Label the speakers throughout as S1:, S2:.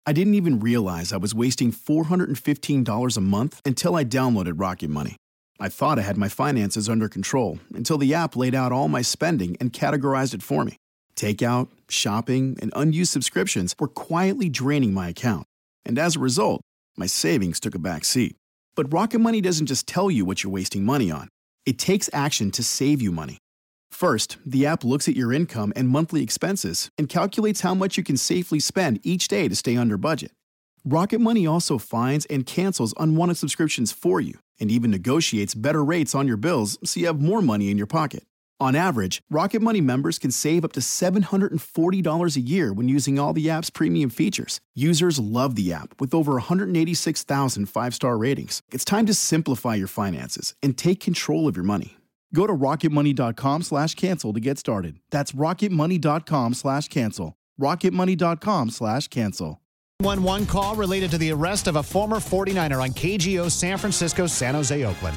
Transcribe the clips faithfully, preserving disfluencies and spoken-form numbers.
S1: I didn't even realize I was wasting four hundred fifteen dollars a month until I downloaded Rocket Money. I thought I had my finances under control until the app laid out all my spending and categorized it for me. Takeout, shopping, and unused subscriptions were quietly draining my account. And as a result, my savings took a back seat. But Rocket Money doesn't just tell you what you're wasting money on. It takes action to save you money. First, the app looks at your income and monthly expenses and calculates how much you can safely spend each day to stay under budget. Rocket Money also finds and cancels unwanted subscriptions for you and even negotiates better rates on your bills so you have more money in your pocket. On average, Rocket Money members can save up to seven hundred forty dollars a year when using all the app's premium features. Users love the app with over one hundred eighty-six thousand five-star ratings. It's time to simplify your finances and take control of your money. Go to rocketmoney.com slash cancel to get started. That's rocketmoney.com slash cancel. rocketmoney.com slash cancel.
S2: one one call related to the arrest of a former forty-niner on K G O San Francisco, San Jose, Oakland.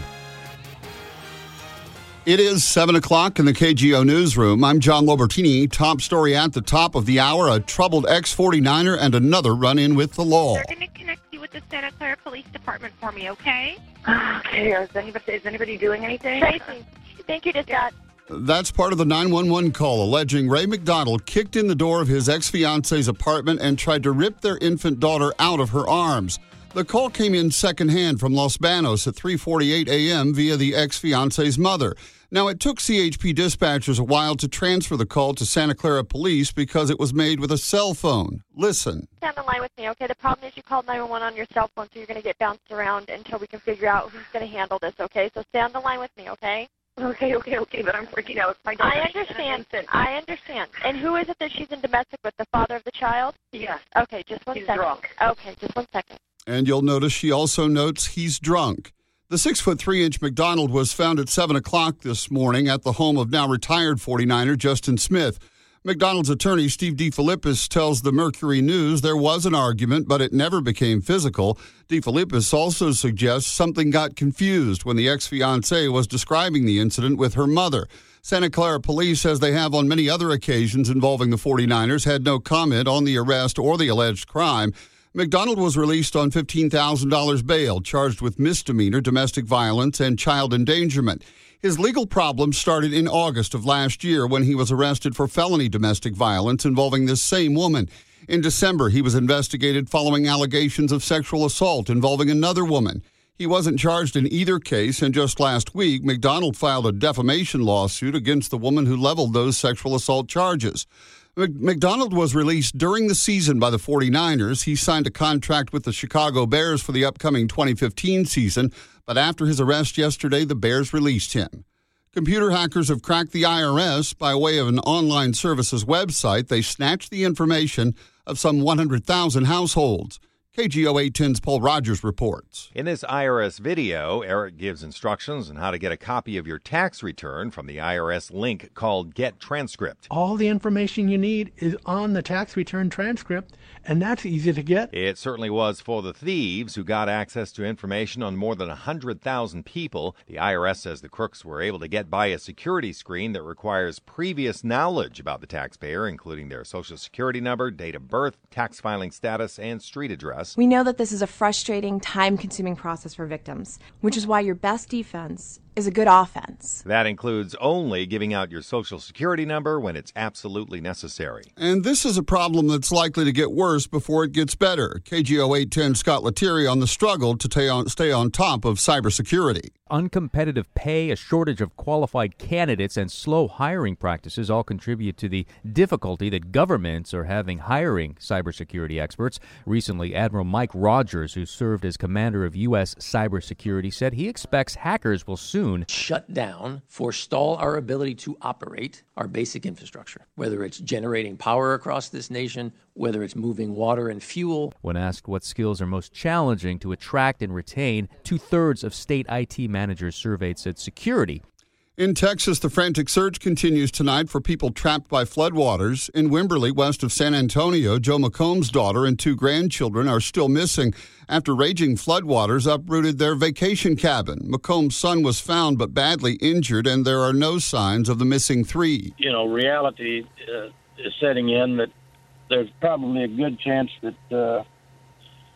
S3: It is seven o'clock in the K G O newsroom. I'm John Lobertini. Top story at the top of the hour, a troubled ex forty-niner and another run-in with the law.
S4: They're going to connect you with the Santa Clara Police Department for me, okay?
S5: Okay, is anybody, is anybody doing anything?
S4: Tracy, thank you, Dispatch.
S3: That's part of the nine one one call alleging Ray McDonald kicked in the door of his ex-fiance's apartment and tried to rip their infant daughter out of her arms. The call came in secondhand from Los Banos at three forty-eight a.m. via the ex-fiance's mother. Now, it took C H P dispatchers a while to transfer the call to Santa Clara Police because it was made with a cell phone. Listen.
S4: Stay on the line with me, okay? The problem is you called nine one one on your cell phone, so you're going to get bounced around until we can figure out who's going to handle this, okay? So stay on the line with me, okay?
S5: Okay, okay, okay, but I'm freaking out. My daughter.
S4: I understand. I understand. And who is it that she's in domestic with? The father of the child?
S5: Yes.
S4: Okay, just one
S5: He's
S4: second.
S5: drunk.
S4: Okay, just one second.
S3: And you'll notice she also notes he's drunk. The six foot three inch McDonald was found at seven o'clock this morning at the home of now retired forty-niner Justin Smith. McDonald's attorney, Steve DeFilippis, tells the Mercury News there was an argument, but it never became physical. DeFilippis also suggests something got confused when the ex-fiancée was describing the incident with her mother. Santa Clara Police says they have on many other occasions involving the forty-niners had no comment on the arrest or the alleged crime. McDonald was released on fifteen thousand dollars bail, charged with misdemeanor, domestic violence, and child endangerment. His legal problems started in August of last year when he was arrested for felony domestic violence involving this same woman. In December, he was investigated following allegations of sexual assault involving another woman. He wasn't charged in either case, and just last week, McDonald filed a defamation lawsuit against the woman who leveled those sexual assault charges. McDonald was released during the season by the forty-niners. He signed a contract with the Chicago Bears for the upcoming twenty fifteen season, but after his arrest yesterday, the Bears released him. Computer hackers have cracked the I R S by way of an online services website. They snatched the information of some one hundred thousand households. K G O eight ten's Paul Rogers reports.
S6: In this I R S video, Eric gives instructions on how to get a copy of your tax return from the I R S link called Get Transcript.
S7: All the information you need is on the tax return transcript, and that's easy to get.
S6: It certainly was for the thieves who got access to information on more than one hundred thousand people. The I R S says the crooks were able to get by a security screen that requires previous knowledge about the taxpayer, including their social security number, date of birth, tax filing status, and street address.
S8: We know that this is a frustrating, time-consuming process for victims, which is why your best defense is a good offense.
S6: That includes only giving out your social security number when it's absolutely necessary.
S3: And this is a problem that's likely to get worse before it gets better. K G O eight ten Scott Lettieri on the struggle to stay on, stay on top of cybersecurity.
S9: Uncompetitive pay, a shortage of qualified candidates, and slow hiring practices all contribute to the difficulty that governments are having hiring cybersecurity experts. Recently, Admiral Mike Rogers, who served as commander of U S cybersecurity, said he expects hackers will soon
S10: shut down, forestall our ability to operate our basic infrastructure, whether it's generating power across this nation, whether it's moving water and fuel.
S9: When asked what skills are most challenging to attract and retain, two-thirds of state I T managers surveyed said security.
S3: In Texas, the frantic search continues tonight for people trapped by floodwaters. In Wimberley, west of San Antonio, Joe McComb's daughter and two grandchildren are still missing after raging floodwaters uprooted their vacation cabin. McComb's son was found but badly injured, and there are no signs of the missing three.
S11: You know, reality uh, is setting in that there's probably a good chance that uh,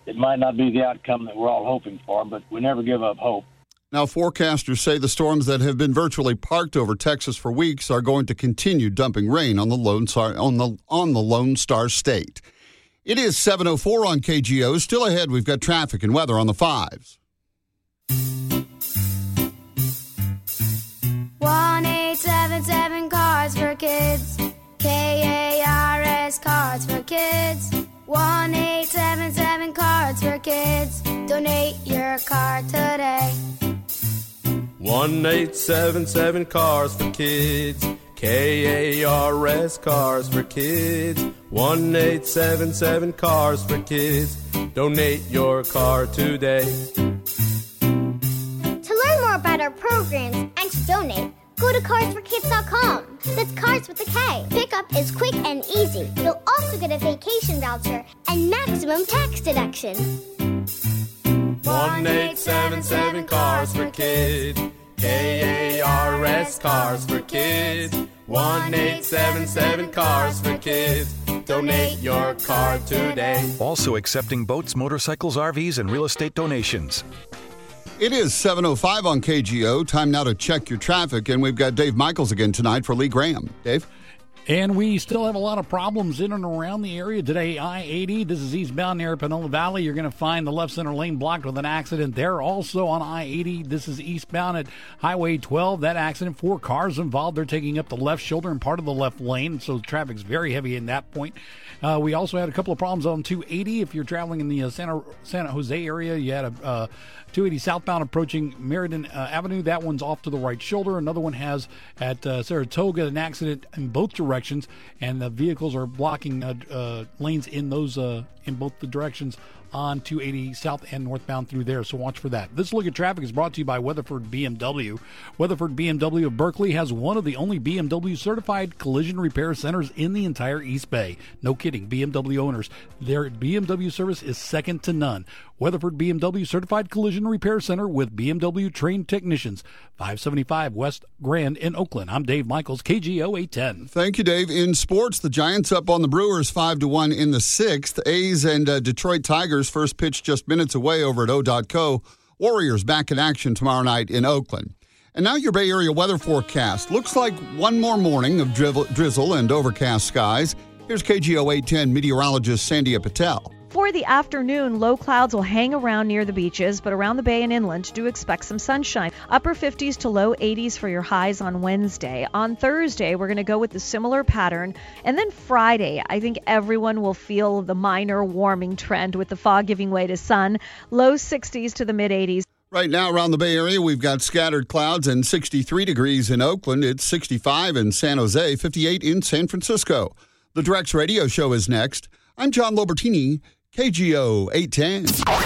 S11: it might not be the outcome that we're all hoping for, but we never give up hope.
S3: Now, forecasters say the storms that have been virtually parked over Texas for weeks are going to continue dumping rain on the Lone Star, on the, on the Lone Star State. It is seven oh four on K G O. Still ahead, we've got traffic and weather on the fives.
S12: one eight seven seven Cars for Kids. K A R S Cards for Kids. one eight seven seven Cards for Kids. Donate your card today.
S13: one eight seven seven Cars for Kids. K A R S Cars for Kids. one eight seven seven Cars for Kids. Donate your car today.
S12: To learn more about our programs and to donate, go to cars for kids dot com. That's Cars with a K. Pickup is quick and easy. You'll also get a vacation voucher and maximum tax deduction.
S13: one eight seven seven Cars for Kids. K A R S Cars for Kids. one eight seven seven Cars for Kids. Donate your car today.
S14: Also accepting boats, motorcycles, R Vs, and real estate donations.
S3: It is seven oh five on K G O. Time now to check your traffic, and we've got Dave Michaels again tonight for Lee Graham. Dave?
S15: And we still have a lot of problems in and around the area today. I eighty, this is eastbound near Panola Valley. You're going to find the left center lane blocked with an accident there. Also on I eighty, this is eastbound at Highway twelve. That accident, four cars involved. They're taking up the left shoulder and part of the left lane, so traffic's very heavy in that point. Uh, we also had a couple of problems on two eighty. If you're traveling in the uh, Santa, Santa Jose area, you had a uh, two eighty southbound approaching Meriden uh, Avenue. That one's off to the right shoulder. Another one has at uh, Saratoga an accident in both directions, and the vehicles are blocking uh, uh, lanes in those uh, in both the directions on two eighty south and northbound through there, so watch for that. This Look at Traffic is brought to you by Weatherford B M W. Weatherford B M W of Berkeley has one of the only B M W certified collision repair centers in the entire East Bay. No kidding, B M W owners. Their B M W service is second to none. Weatherford B M W Certified Collision Repair Center with B M W trained technicians. five seventy-five West Grand in Oakland. I'm Dave Michaels, K G O eight ten.
S3: Thank you, Dave. In sports, the Giants up on the Brewers five to one in the sixth. A's and uh, Detroit Tigers first pitch just minutes away over at O dot co. Warriors back in action tomorrow night in Oakland. And now your Bay Area weather forecast. Looks like one more morning of drizzle, drizzle and overcast skies. Here's K G O eight ten meteorologist Sandhya Patel.
S16: For the afternoon, low clouds will hang around near the beaches, but around the bay and inland, do expect some sunshine. Upper fifties to low eighties for your highs on Wednesday. On Thursday, we're going to go with the similar pattern. And then Friday, I think everyone will feel the minor warming trend with the fog giving way to sun. Low sixties to the mid eighties.
S3: Right now around the Bay Area, we've got scattered clouds and sixty-three degrees in Oakland. It's sixty-five in San Jose, fifty-eight in San Francisco. The Drex Radio Show is next. I'm John Lobertini, K G O eight ten.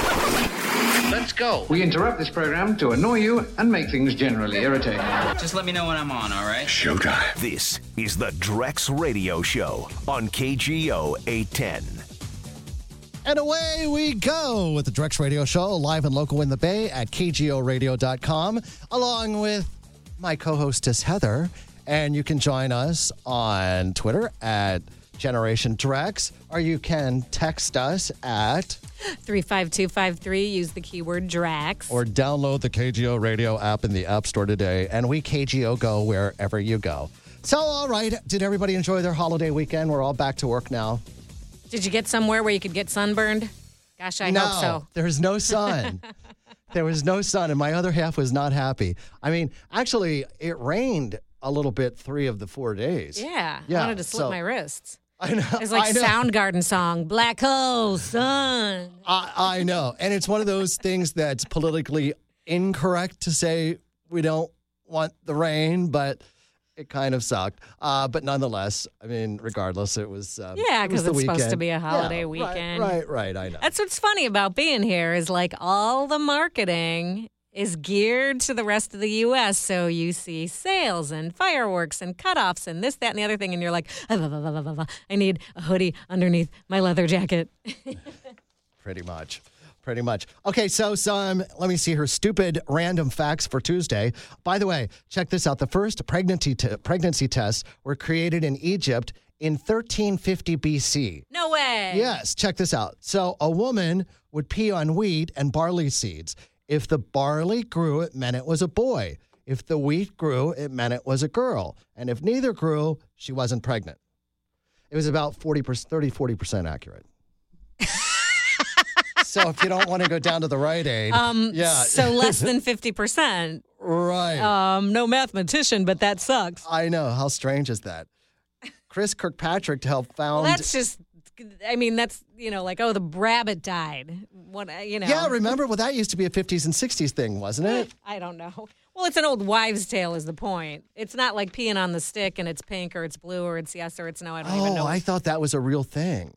S17: Let's go. We interrupt this program to annoy you and make things generally irritating.
S18: Just let me know when I'm on, all right?
S14: Showtime. This is the Drex Radio Show on K G O eight ten.
S2: And away we go with the Drex Radio Show, live and local in the Bay at K G O radio dot com, along with my co-hostess Heather. And you can join us on Twitter at Generation Drex, or you can text us at
S19: three five two five three. Use the keyword Drax.
S2: Or download the K G O Radio app in the App Store today, and we K G O go wherever you go. So, all right, did everybody enjoy their holiday weekend? We're all back to work now.
S19: Did you get somewhere where you could get sunburned? Gosh, I
S2: no,
S19: hope so.
S2: There's no sun. There was no sun, and my other half was not happy. I mean, actually, it rained a little bit three of the four days.
S19: Yeah,
S2: yeah
S19: I wanted to slip
S2: so,
S19: my wrists.
S2: I know.
S19: It's like Soundgarden song, Black Hole Sun.
S2: I, I know. And it's one of those things that's politically incorrect to say we don't want the rain, but it kind of sucked. Uh, but nonetheless, I mean, regardless, it was um,
S19: Yeah, because
S2: it
S19: it's
S2: weekend.
S19: supposed to be a holiday
S2: yeah,
S19: weekend.
S2: Right, right, right, I know.
S19: That's what's funny about being here is like all the marketing is geared to the rest of the U S. So you see sales and fireworks and cutoffs and this, that, and the other thing. And you're like, I need a hoodie underneath my leather jacket.
S2: Pretty much. Pretty much. Okay, so some, let me see her stupid random facts for Tuesday. By the way, check this out. The first pregnancy t- pregnancy tests were created in Egypt in thirteen fifty B C.
S19: No way.
S2: Yes, check this out. So a woman would pee on wheat and barley seeds. If the barley grew, it meant it was a boy. If the wheat grew, it meant it was a girl. And if neither grew, she wasn't pregnant. It was about forty percent, thirty, forty percent accurate. So if you don't want to go down to the Rite Aid,
S19: Um,
S2: yeah.
S19: So less than fifty percent.
S2: Right.
S19: Um, no mathematician, but that sucks.
S2: I know. How strange is that? Chris Kirkpatrick helped found.
S19: Well, that's just, I mean, that's, you know, like, oh, the rabbit died. What, you know.
S2: Yeah, remember? Well, that used to be a fifties and sixties thing, wasn't it?
S19: I don't know. Well, it's an old wives' tale is the point. It's not like peeing on the stick and it's pink or it's blue or it's yes or it's no. I don't even know.
S2: Oh, I thought that was a real thing.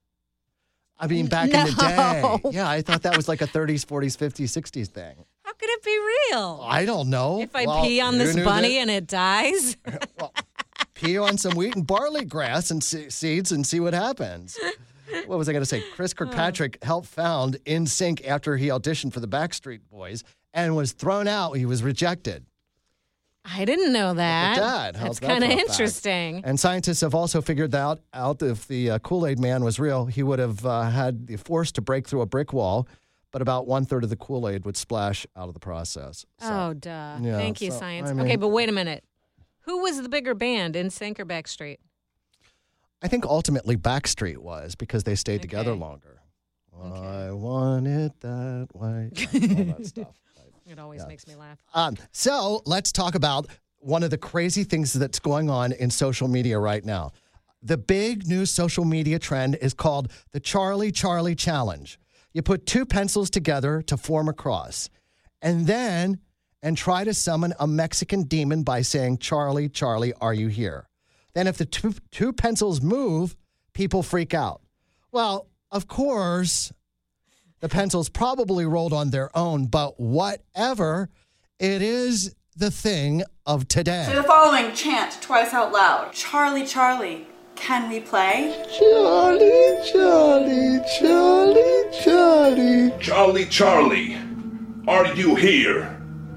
S2: I mean, back in the
S19: No.
S2: day. Yeah, I thought that was like a thirties, forties, fifties, sixties thing.
S19: How could it be real?
S2: I don't know.
S19: If I
S2: Well,
S19: pee on
S2: who
S19: this
S2: knew
S19: bunny
S2: that?
S19: and it dies?
S2: Pee on some wheat and barley grass and se- seeds and see what happens. What was I going to say? Chris Kirkpatrick helped found N Sync after he auditioned for the Backstreet Boys and was thrown out. He was rejected.
S19: I didn't know that.
S2: Look at that. How's
S19: That's
S2: that
S19: kind of
S2: for a fact?
S19: interesting.
S2: And scientists have also figured out, out that if the uh, Kool-Aid man was real, he would have uh, had the force to break through a brick wall, but about one-third of the Kool-Aid would splash out of the process. So,
S19: oh, duh.
S2: yeah,
S19: Thank you,
S2: so,
S19: science.
S2: I mean-
S19: okay, but wait a minute. Who was the bigger band, N Sync or Backstreet?
S2: I think ultimately Backstreet was because they stayed
S19: Okay.
S2: together longer. I want it that way. All that stuff.
S19: It always makes me laugh.
S2: Um, so let's talk about one of the crazy things that's going on in social media right now. The big new social media trend is called the Charlie Charlie Challenge. You put two pencils together to form a cross, and then and try to summon a Mexican demon by saying, "Charlie, Charlie, are you here?" Then if the two, two pencils move, people freak out. Well, of course, the pencils probably rolled on their own, but whatever, it is the thing of today.
S20: Say the following chant twice out loud. Charlie, Charlie, can we play?
S21: Charlie, Charlie, Charlie, Charlie. Charlie, Charlie, are you here?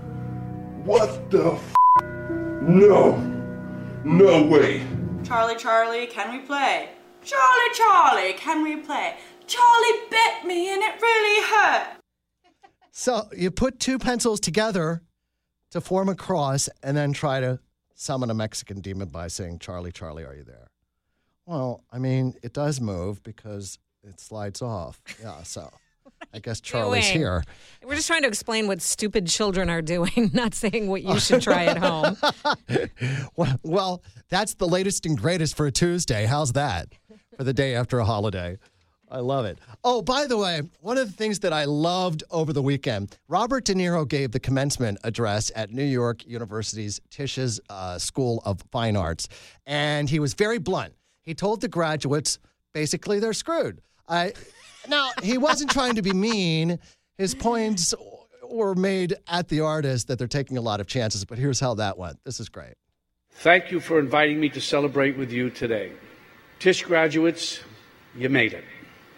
S21: What the f? No. No way.
S20: Charlie, Charlie, can we play? Charlie, Charlie, can we play? Charlie bit me and it really hurt.
S2: So you put two pencils together to form a cross and then try to summon a Mexican demon by saying, "Charlie, Charlie, are you there?" Well, I mean, it does move because it slides off. Yeah, so I guess Charlie's
S19: Doing?
S2: here.
S19: We're just trying to explain what stupid children are doing, not saying what you should try at home.
S2: Well, well, that's the latest and greatest for a Tuesday. How's that for the day after a holiday? I love it. Oh, by the way, one of the things that I loved over the weekend, Robert De Niro gave the commencement address at New York University's Tish's uh, School of Fine Arts, and he was very blunt. He told the graduates, basically, they're screwed. I, now, he wasn't trying to be mean. His points were made at the artist that they're taking a lot of chances, but here's how that went. This is great.
S22: Thank you for inviting me to celebrate with you today. Tisch graduates, you made it.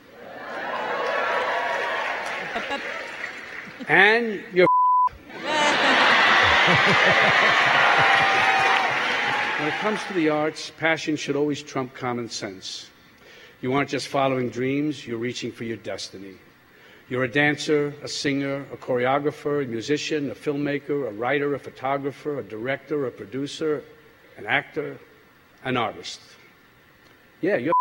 S22: And you're When it comes to the arts, passion should always trump common sense. You aren't just following dreams, you're reaching for your destiny. You're a dancer, a singer, a choreographer, a musician, a filmmaker, a writer, a photographer, a director, a producer, an actor, an artist. Yeah, you're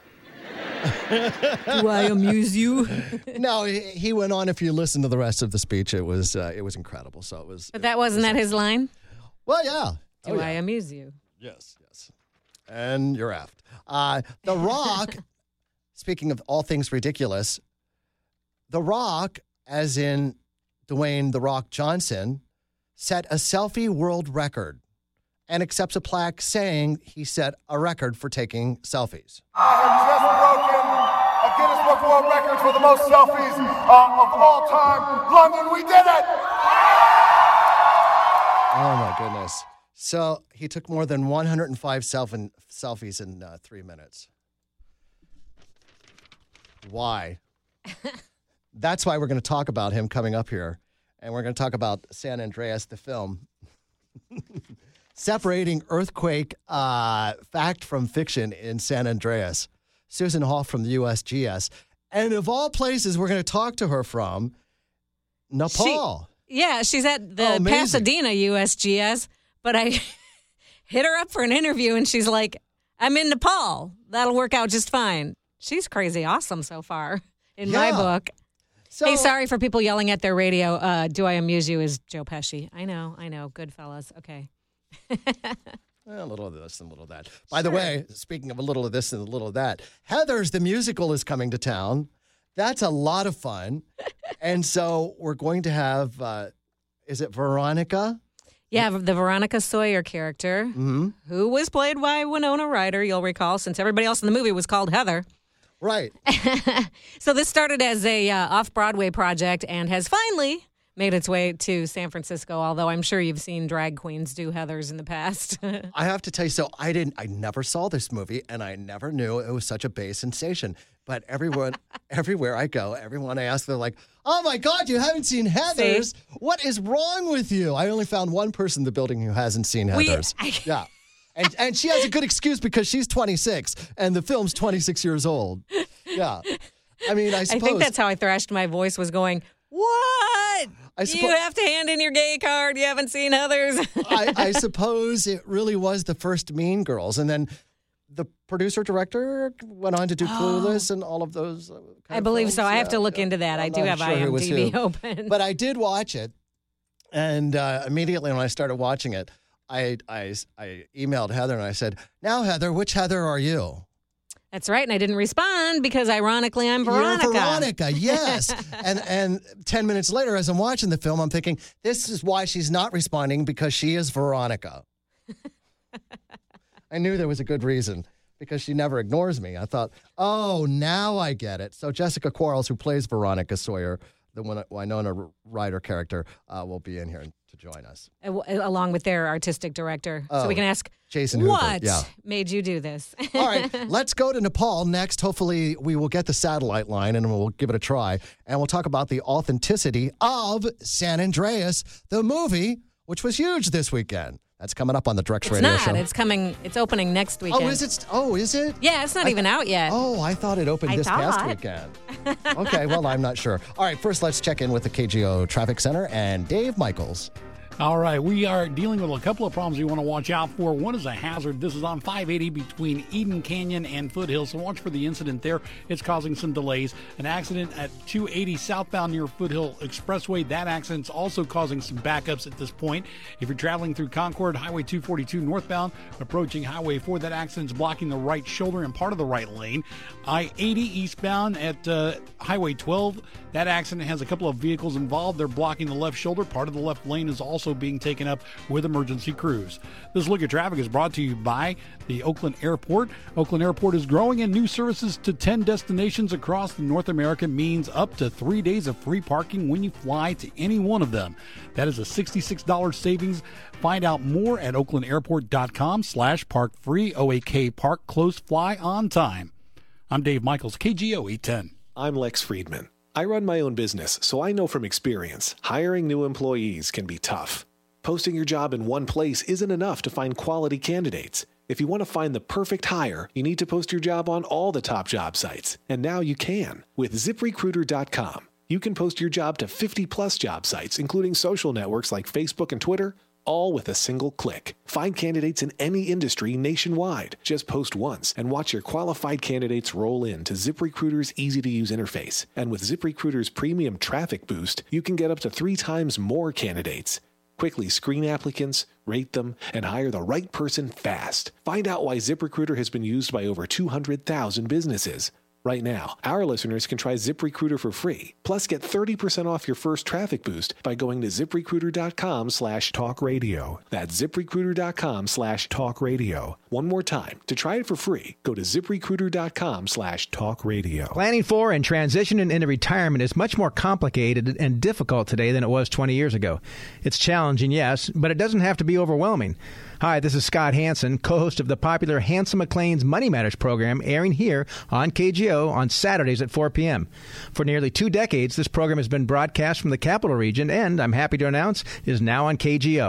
S19: Do I amuse you?
S2: No, he, he went on. If you listen to the rest of the speech, it was uh, it was incredible. So it was.
S19: But that wasn't that his line?
S2: Well, yeah.
S19: Do
S2: Oh, yeah.
S19: I amuse you?
S2: Yes, yes. And you're aft. Uh, the Rock, speaking of all things ridiculous, The Rock, as in Dwayne The Rock Johnson, set a selfie world record and accepts a plaque saying he set a record for taking selfies.
S21: I have just broken a Guinness Book of World Records for the most selfies uh, of all time. London, we did it!
S2: Oh, my goodness. So he took more than one hundred five self- selfies in uh, three minutes. Why? That's why we're going to talk about him coming up here. And we're going to talk about San Andreas, the film. separating earthquake uh, fact from fiction in San Andreas. Susan Hall from the U S G S. And of all places we're going to talk to her from, Nepal.
S19: She, yeah, she's at the
S2: oh,
S19: Pasadena U S G S, but I hit her up for an interview, and she's like, I'm in Nepal. That'll work out just fine. She's crazy awesome so far, in
S2: yeah.
S19: my book.
S2: So,
S19: hey, sorry for people yelling at their radio. Uh, Do I Amuse You is Joe Pesci. I know, I know. Good fellas. Okay.
S2: A little of this and a little of that. By sure. the way, speaking of a little of this and a little of that, Heathers, the musical, is coming to town. That's a lot of fun. And so we're going to have, uh, is it Veronica?
S19: Yeah, the Veronica Sawyer character,
S2: mm-hmm.
S19: who was played by Winona Ryder, you'll recall, since everybody else in the movie was called Heather.
S2: Right.
S19: So this started as a uh, off-Broadway project and has finally made its way to San Francisco, although I'm sure you've seen drag queens do Heathers in the past.
S2: I have to tell you, so I didn't, I never saw this movie, and I never knew it was such a big sensation. But everyone, everywhere I go, everyone I ask, they're like, oh my God, you haven't seen Heathers? See? What is wrong with you? I only found one person in the building who hasn't seen Heathers. We, I, yeah. And and she has a good excuse because she's twenty-six and the film's twenty-six years old. Yeah. I mean, I suppose.
S19: I think that's how I thrashed my voice, was going, what? I suppo- you have to hand in your gay card. You haven't seen Heathers.
S2: I, I suppose it really was the first Mean Girls. And then the producer director went on to do Clueless oh. and all of those. Uh, kind
S19: I
S2: of
S19: believe
S2: films.
S19: so. I have
S2: yeah,
S19: to look
S2: yeah.
S19: into that.
S2: I'm
S19: I do have
S2: sure
S19: I M D B open.
S2: But I did watch it. And uh, immediately when I started watching it, I, I, I emailed Heather and I said, now, Heather, which Heather are you?
S19: That's right, and I didn't respond because, ironically, I'm Veronica.
S2: You're Veronica, yes. and and ten minutes later, as I'm watching the film, I'm thinking, this is why she's not responding, because she is Veronica. I knew there was a good reason, because she never ignores me. I thought, oh, now I get it. So Jessica Quarles, who plays Veronica Sawyer, the Winona Ryder character, uh, will be in here to join us.
S19: Along with their artistic director.
S2: Oh,
S19: so we can ask,
S2: Jason Hoover.
S19: What
S2: yeah.
S19: made you do this?
S2: All right, let's go to Nepal next. Hopefully we will get the satellite line and we'll give it a try. And we'll talk about the authenticity of San Andreas, the movie, which was huge this weekend. That's coming up on the Drex
S19: it's
S2: Radio
S19: not.
S2: Show.
S19: It's coming. It's opening next weekend.
S2: Oh, is it? Oh, is it?
S19: Yeah, it's not
S2: I,
S19: even out yet.
S2: Oh, I thought it opened
S19: I
S2: this
S19: thought.
S2: past weekend. Okay, well, I'm not sure. All right, first let's check in with the K G O Traffic Center and Dave Michaels.
S15: All right, we are dealing with a couple of problems you want to watch out for. One is a hazard. This is on five eighty between Eden Canyon and Foothills, so watch for the incident there. It's causing some delays. An accident at two eighty southbound near Foothill Expressway. That accident's also causing some backups at this point. If you're traveling through Concord, Highway two forty-two northbound, approaching Highway four, that accident's blocking the right shoulder and part of the right lane. I eighty eastbound at uh, Highway twelve. That accident has a couple of vehicles involved. They're blocking the left shoulder. Part of the left lane is also being taken up with emergency crews. This look at traffic is brought to you by the Oakland Airport. Oakland Airport is growing, and new services to ten destinations across North America means up to three days of free parking when you fly to any one of them. That is a sixty-six dollars savings. Find out more at oaklandairport.com slash park free. O A K Park, close, fly on time. I'm Dave Michaels, K G O eight ten.
S1: I'm Lex Friedman. I run my own business, so I know from experience, hiring new employees can be tough. Posting your job in one place isn't enough to find quality candidates. If you want to find the perfect hire, you need to post your job on all the top job sites. And now you can with zip recruiter dot com. You can post your job to fifty plus job sites, including social networks like Facebook and Twitter, all with a single click. Find candidates in any industry nationwide. Just post once and watch your qualified candidates roll in to ZipRecruiter's easy-to-use interface. And with ZipRecruiter's premium traffic boost, you can get up to three times more candidates. Quickly screen applicants, rate them, and hire the right person fast. Find out why ZipRecruiter has been used by over two hundred thousand businesses. Right now, our listeners can try ZipRecruiter for free. Plus, get thirty percent off your first traffic boost by going to ZipRecruiter.com slash talk radio. That's ZipRecruiter.com slash talk radio. One more time. To try it for free, go to ZipRecruiter.com slash talk radio.
S5: Planning for and transitioning into retirement is much more complicated and difficult today than it was twenty years ago. It's challenging, yes, but it doesn't have to be overwhelming. Hi, this is Scott Hansen, co-host of the popular Hansen McLean's Money Matters program, airing here on K G O on Saturdays at four p.m. For nearly two decades, this program has been broadcast from the Capital Region and, I'm happy to announce, is now on K G O.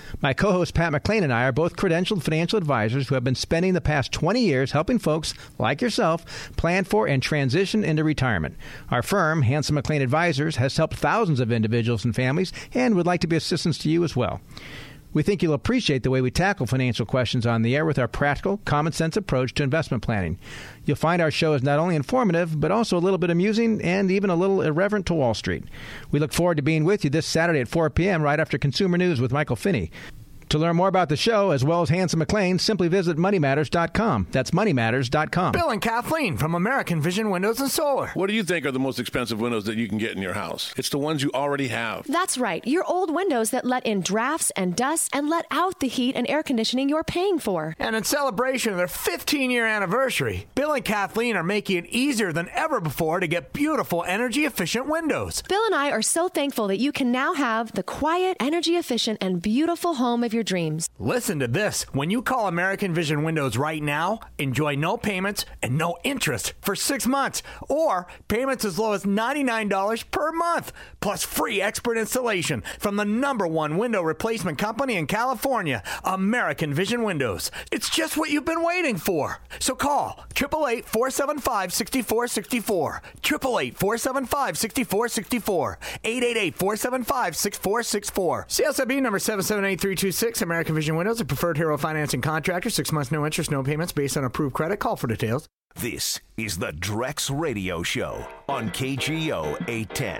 S5: My co-host Pat McLean and I are both credentialed financial advisors who have been spending the past twenty years helping folks like yourself plan for and transition into retirement. Our firm, Hanson McLean Advisors, has helped thousands of individuals and families and would like to be assistance to you as well. We think you'll appreciate the way we tackle financial questions on the air with our practical, common-sense approach to investment planning. You'll find our show is not only informative, but also a little bit amusing and even a little irreverent to Wall Street. We look forward to being with you this Saturday at four p.m. right after Consumer News with Michael Finney. To learn more about the show, as well as Hanson McLean, simply visit money matters dot com. That's money matters dot com.
S4: Bill and Kathleen from American Vision Windows and Solar.
S7: What do you think are the most expensive windows that you can get in your house? It's the ones you already have.
S23: That's right. Your old windows that let in drafts and dust and let out the heat and air conditioning you're paying for.
S4: And in celebration of their fifteen-year anniversary, Bill and Kathleen are making it easier than ever before to get beautiful, energy-efficient windows.
S23: Bill and I are so thankful that you can now have the quiet, energy-efficient, and beautiful home of your dreams.
S4: Listen to this. When you call American Vision Windows right now, enjoy no payments and no interest for six months. Or payments as low as ninety-nine dollars per month. Plus free expert installation from the number one window replacement company in California, American Vision Windows. It's just what you've been waiting for. So call eight eight eight, four seven five, six four six four. eight eight eight, four seven five, six four six four. eight eight eight, four seven five, six four six four. C S I B number seven seven eight three two six. American Vision Windows, a preferred Hero financing contractor. Six months, no interest, no payments based on approved credit. Call for details.
S14: This is the Drex Radio Show on K G O eight ten.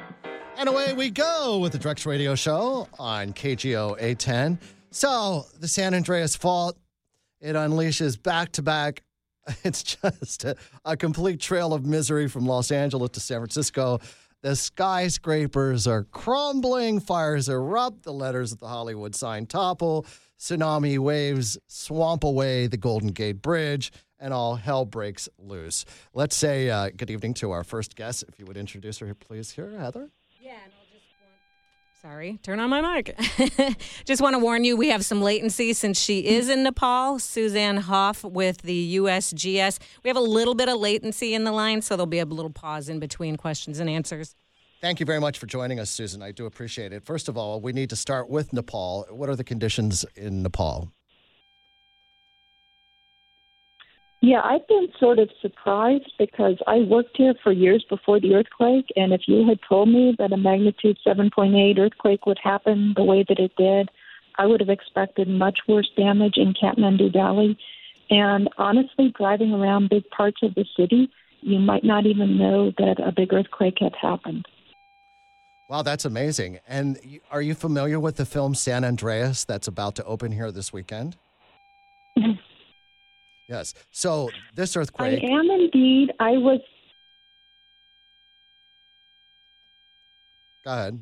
S2: And away we go with the Drex Radio Show on K G O eight ten. So, the San Andreas Fault, it unleashes back-to-back. It's just a, a complete trail of misery from Los Angeles to San Francisco. The skyscrapers are crumbling, fires erupt, the letters of the Hollywood sign topple, tsunami waves swamp away the Golden Gate Bridge, and all hell breaks loose. Let's say uh, good evening to our first guest. If you would introduce her, please, here, Heather.
S19: Yeah, and I'll just want... Sorry, turn on my mic. Just want to warn you, we have some latency since she is in Nepal. Suzanne Hoff with the U S G S. We have a little bit of latency in the line, so there'll be a little pause in between questions and answers.
S2: Thank you very much for joining us, Susan. I do appreciate it. First of all, we need to start with Nepal. What are the conditions in Nepal?
S24: Yeah, I've been sort of surprised because I worked here for years before the earthquake, and if you had told me that a magnitude seven point eight earthquake would happen the way that it did, I would have expected much worse damage in Kathmandu Valley. And honestly, driving around big parts of the city, you might not even know that a big earthquake had happened.
S2: Wow, that's amazing. And are you familiar with the film San Andreas that's about to open here this weekend? Yes. So this earthquake...
S24: I am indeed. I was...
S2: Go ahead.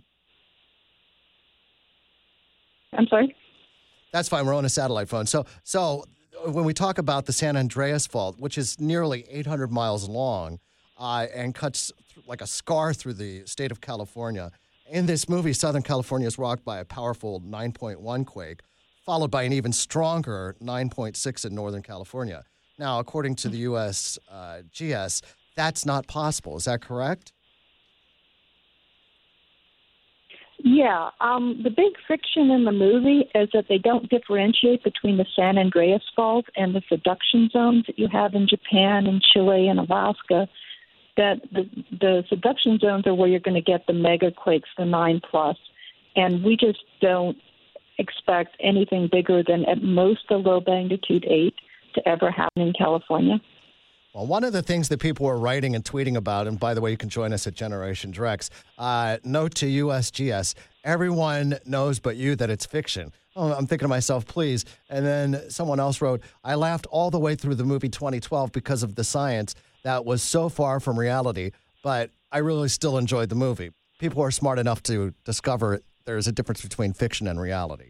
S24: I'm sorry?
S2: That's fine. We're on a satellite phone. So, so when we talk about the San Andreas Fault, which is nearly eight hundred miles long uh, and cuts th- like a scar through the state of California, in this movie, Southern California is rocked by a powerful nine point one quake, followed by an even stronger nine point six in Northern California. Now, according to the U S uh, G S, that's not possible. Is that correct?
S24: Yeah. Um, the big friction in the movie is that they don't differentiate between the San Andreas Fault and the subduction zones that you have in Japan and Chile and Alaska. That the, the subduction zones are where you're going to get the mega quakes, the nine plus, and we just don't expect anything bigger than at most a low magnitude eight to ever happen in California.
S2: Well, one of the things that people were writing and tweeting about, and by the way, you can join us at Generation Drex, uh, note to U S G S, everyone knows but you that it's fiction. Oh, I'm thinking to myself, please. And then someone else wrote, I laughed all the way through the movie twenty twelve because of the science that was so far from reality, but I really still enjoyed the movie. People are smart enough to discover there's a difference between fiction and reality.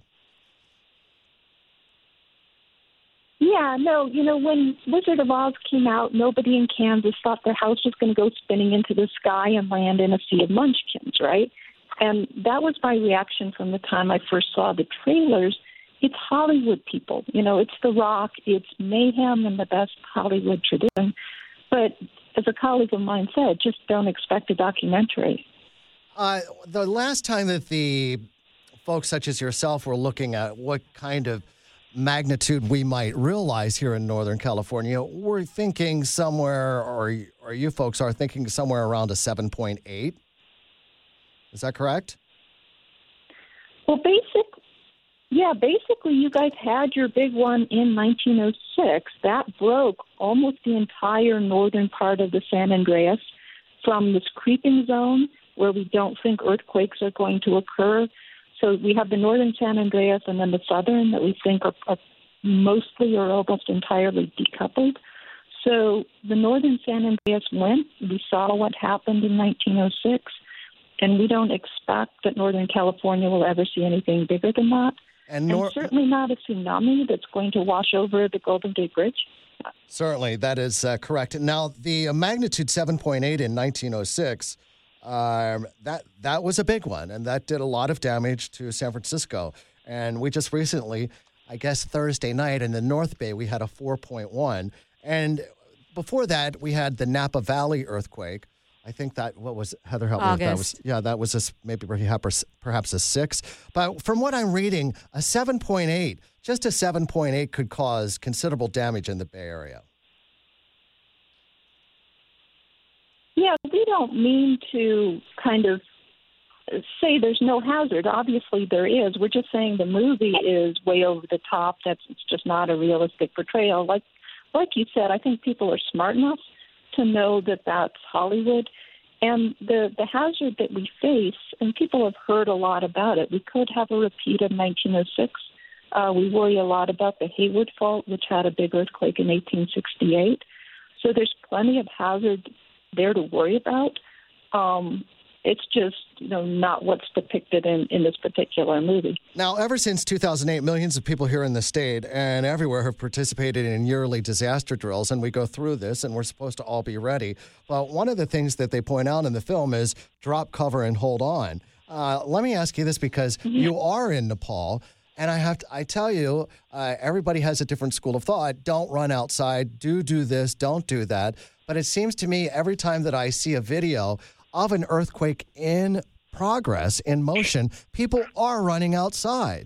S24: Yeah, no, you know, when Wizard of Oz came out, nobody in Kansas thought their house was going to go spinning into the sky and land in a sea of munchkins, right? And that was my reaction from the time I first saw the trailers. It's Hollywood, people. You know, it's The Rock, it's mayhem in the best Hollywood tradition. But as a colleague of mine said, just don't expect a documentary.
S2: Uh, the last time that the folks such as yourself were looking at what kind of magnitude we might realize here in Northern California, we're thinking somewhere, or, or you folks are thinking somewhere around a seven point eight. Is that correct?
S24: Well, basic, yeah, basically you guys had your big one in nineteen oh six. That broke almost the entire northern part of the San Andreas from this creeping zone where we don't think earthquakes are going to occur. So we have the northern San Andreas and then the southern that we think are, are mostly or almost entirely decoupled. So the northern San Andreas went. We saw what happened in nineteen oh six, and we don't expect that Northern California will ever see anything bigger than that. And, nor- and certainly not a tsunami that's going to wash over the Golden Gate Bridge.
S2: Certainly, that is uh, correct. Now, the uh, magnitude seven point eight in nineteen oh six, um, that that was a big one, and that did a lot of damage to San Francisco. And we just recently, I guess Thursday night in the North Bay, we had a four point one. And before that, we had the Napa Valley earthquake. I think that, what was, Heather, help me with that was, yeah, that was a, maybe perhaps, perhaps a six. But from what I'm reading, a seven point eight, just a seven point eight could cause considerable damage in the Bay Area.
S24: Yeah, we don't mean to kind of say there's no hazard. Obviously there is. We're just saying the movie is way over the top. That's it's just not a realistic portrayal. Like, like you said, I think people are smart enough to know that that's Hollywood. And the, the hazard that we face, and people have heard a lot about it, we could have a repeat of nineteen oh six. Uh, we worry a lot about the Hayward Fault, which had a big earthquake in eighteen sixty-eight. So there's plenty of hazard there to worry about. Um, it's just, you know, not what's depicted in, in this particular movie.
S2: Now, ever since two thousand eight, millions of people here in the state and everywhere have participated in yearly disaster drills, and we go through this, and we're supposed to all be ready. But one of the things that they point out in the film is drop, cover, and hold on. Uh, let me ask you this, because mm-hmm. you are in Nepal, and I have to, I tell you, uh, everybody has a different school of thought. Don't run outside. Do do this. Don't do that. But it seems to me every time that I see a video of an earthquake in progress, in motion, people are running outside.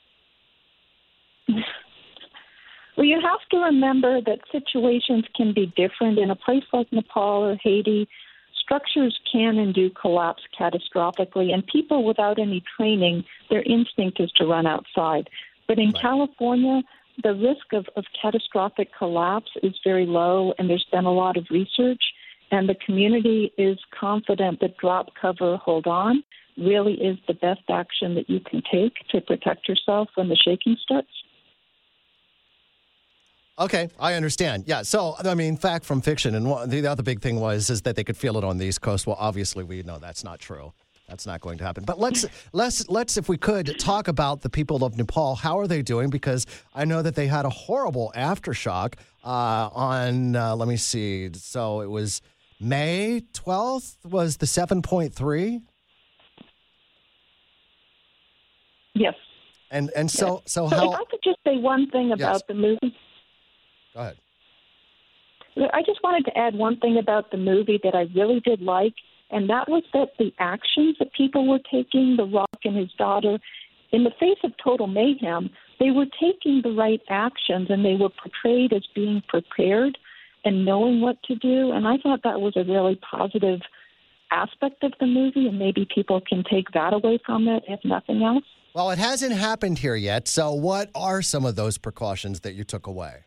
S24: Well, you have to remember that situations can be different. In a place like Nepal or Haiti, structures can and do collapse catastrophically, and people without any training, their instinct is to run outside. But in right. California, the risk of, of catastrophic collapse is very low, and there's been a lot of research. And the community is confident that drop, cover, hold on really is the best action that you can take to protect yourself when the shaking starts.
S2: Okay, I understand. Yeah, so, I mean, fact from fiction. And one, the other big thing was is that they could feel it on the East Coast. Well, obviously, we know that's not true. That's not going to happen. But let's, let's, let's, if we could, talk about the people of Nepal. How are they doing? Because I know that they had a horrible aftershock uh, on, uh, let me see, so it was May twelfth was the seven point three?
S24: Yes.
S2: And and so,
S24: yes.
S2: so,
S24: so
S2: how...
S24: if I could just say one thing about
S2: yes.
S24: the movie.
S2: Go ahead.
S24: I just wanted to add one thing about the movie that I really did like, and that was that the actions that people were taking, The Rock and his daughter, in the face of total mayhem, they were taking the right actions, and they were portrayed as being prepared and knowing what to do. And I thought that was a really positive aspect of the movie, and maybe people can take that away from it, if nothing else.
S2: Well, it hasn't happened here yet, so what are some of those precautions that you took away?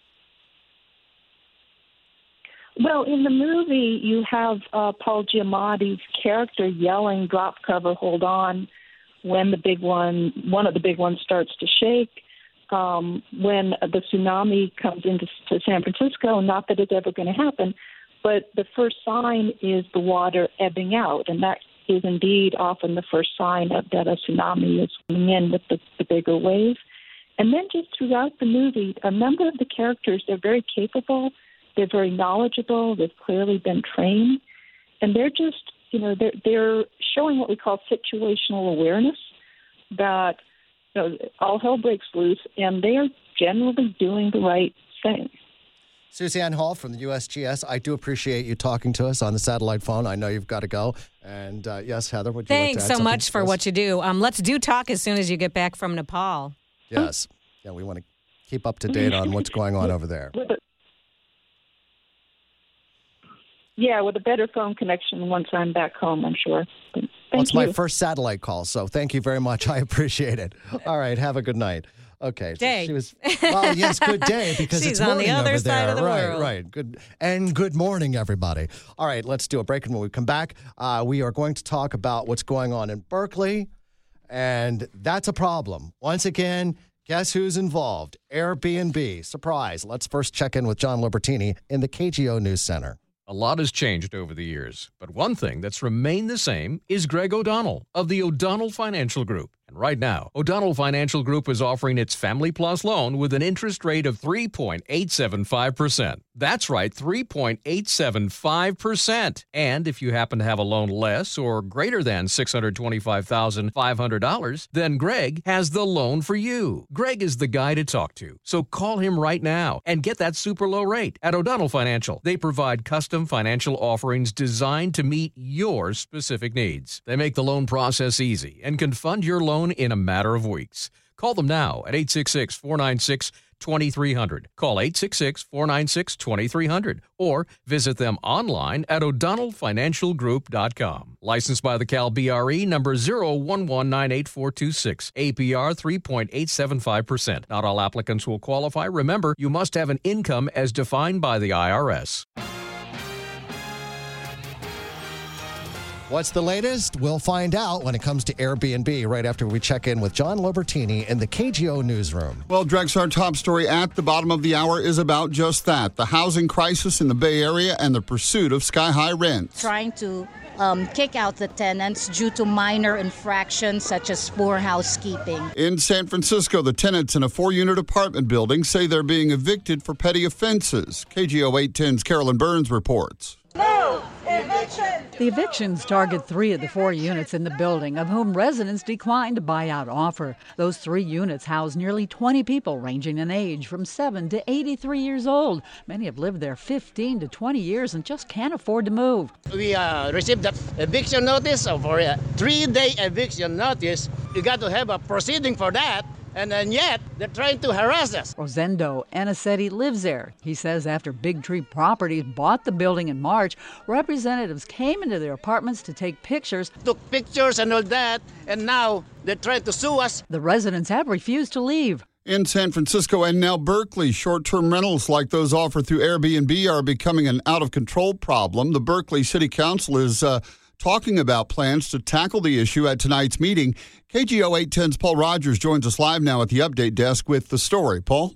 S24: Well, in the movie, you have uh, Paul Giamatti's character yelling, drop, cover, hold on, when the big one, one of the big ones starts to shake. Um, when the tsunami comes into to San Francisco, not that it's ever going to happen, but the first sign is the water ebbing out, and that is indeed often the first sign of that a tsunami is coming in with the, the bigger wave. And then just throughout the movie, a number of the characters, they're very capable, they're very knowledgeable, they've clearly been trained, and they're just, you know, they're, they're showing what we call situational awareness, that you know, all hell breaks loose, and they are generally doing the right thing.
S2: Suzanne Hall from the U S G S, I do appreciate you talking to us on the satellite phone. I know you've got to go. And uh, yes, Heather, would you
S19: Thanks
S2: like to add
S19: so much
S2: something?
S19: for
S2: Yes.
S19: what you do. Um, let's do talk as soon as you get back from Nepal.
S2: Yes. Yeah, we want to keep up to date on what's going on over there.
S24: With a, yeah, with a better phone connection once I'm back home, I'm sure. Thank
S2: Well, it's
S24: you.
S2: my first satellite call, so thank you very much. I appreciate it. All right, have a good night. Okay. so
S19: Day.
S2: She was, well, yes, good day because
S19: She's
S2: it's
S19: on the
S2: morning
S19: other
S2: over
S19: side
S2: there.
S19: of the
S2: right,
S19: world.
S2: right. Good and good morning, everybody. All right, let's do a break, and when we come back, uh, we are going to talk about what's going on in Berkeley, and that's a problem. Once again, guess who's involved? Airbnb. Surprise. Let's first check in with John Libertini in the K G O News Center.
S6: A lot has changed over the years, but one thing that's remained the same is Greg O'Donnell of the O'Donnell Financial Group. And right now, O'Donnell Financial Group is offering its Family Plus loan with an interest rate of three point eight seven five percent. That's right, three point eight seven five percent. And if you happen to have a loan less or greater than six hundred twenty-five thousand five hundred dollars, then Greg has the loan for you. Greg is the guy to talk to, so call him right now and get that super low rate. At O'Donnell Financial, they provide custom financial offerings designed to meet your specific needs. They make the loan process easy and can fund your loan in a matter of weeks. Call them now at eight six six, four nine six, two three zero zero. Call eight six six, four nine six, two three zero zero or visit them online at o'donnell financial group dot com. Licensed by the Cal B R E number zero one one nine eight four two six. A P R three point eight seven five percent. Not all applicants will qualify. Remember, you must have an income as defined by the I R S.
S2: What's the latest? We'll find out when it comes to Airbnb right after we check in with John Libertini in the K G O newsroom.
S3: Well, Drex, our top story at the bottom of the hour is about just that, the housing crisis in the Bay Area and the pursuit of sky-high rents.
S8: Trying to um, kick out the tenants due to minor infractions such as poor housekeeping.
S3: In San Francisco, the tenants in a four-unit apartment building say they're being evicted for petty offenses. K G O eight ten's Carolyn Burns reports.
S9: No eviction! The evictions target three of the four units in the building, of whom residents declined a buyout offer. Those three units house nearly twenty people, ranging in age from seven to eighty-three years old. Many have lived there fifteen to twenty years and just can't afford to move.
S10: We uh, received the eviction notice, so for a three-day eviction notice, you got to have a proceeding for that. And then yet, they're trying to harass us.
S9: Rosendo Anicetti lives there. He says after Big Tree Properties bought the building in March, representatives came into their apartments to take pictures.
S10: Took pictures and all that, and now they're trying to sue us.
S9: The residents have refused to leave.
S3: In San Francisco and now Berkeley, short-term rentals like those offered through Airbnb are becoming an out-of-control problem. The Berkeley City Council is uh, talking about plans to tackle the issue at tonight's meeting. K G O eight ten's Paul Rogers joins us live now at the update desk with the story. Paul?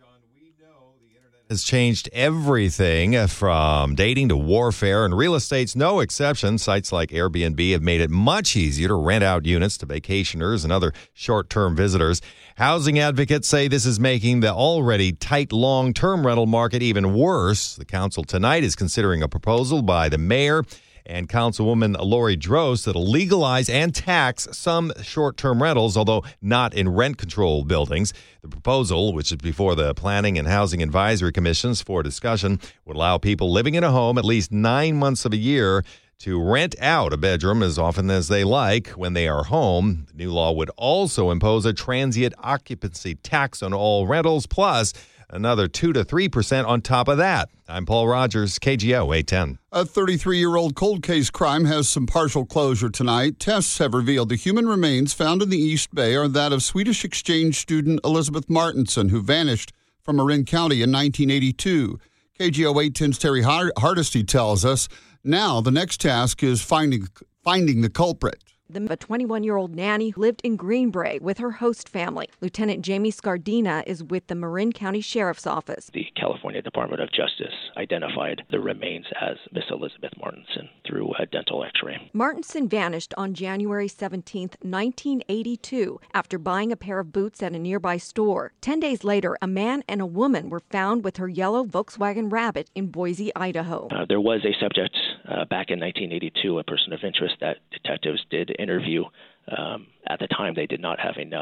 S25: Has changed everything from dating to warfare, and real estate's no exception. Sites like Airbnb have made it much easier to rent out units to vacationers and other short-term visitors. Housing advocates say this is making the already tight long-term rental market even worse. The council tonight is considering a proposal by the mayor and Councilwoman Lori Drost that'll legalize and tax some short-term rentals, although not in rent-control buildings. The proposal, which is before the Planning and Housing Advisory Commissions for discussion, would allow people living in a home at least nine months of a year to rent out a bedroom as often as they like when they are home. The new law would also impose a transient occupancy tax on all rentals, plus another two to three percent on top of that. I'm Paul Rogers, K G O eight ten.
S3: A thirty-three-year-old cold case crime has some partial closure tonight. Tests have revealed the human remains found in the East Bay are that of Swedish exchange student Elizabeth Martinson, who vanished from Marin County in nineteen eighty-two. K G O eight ten's Terry Hardesty tells us now the next task is finding finding the culprit.
S26: The twenty-one-year-old nanny lived in Greenbrae with her host family. Lieutenant Jamie Scardina is with the Marin County Sheriff's Office.
S27: The California Department of Justice identified the remains as Miss Elizabeth Martinson through a dental x-ray.
S26: Martinson vanished on January seventeenth, nineteen eighty-two, after buying a pair of boots at a nearby store. Ten days later, a man and a woman were found with her yellow Volkswagen Rabbit in Boise, Idaho.
S27: Uh, there was a subject uh, back in nineteen eighty-two, a person of interest that detectives did interview. Um, at the time, they did not have enough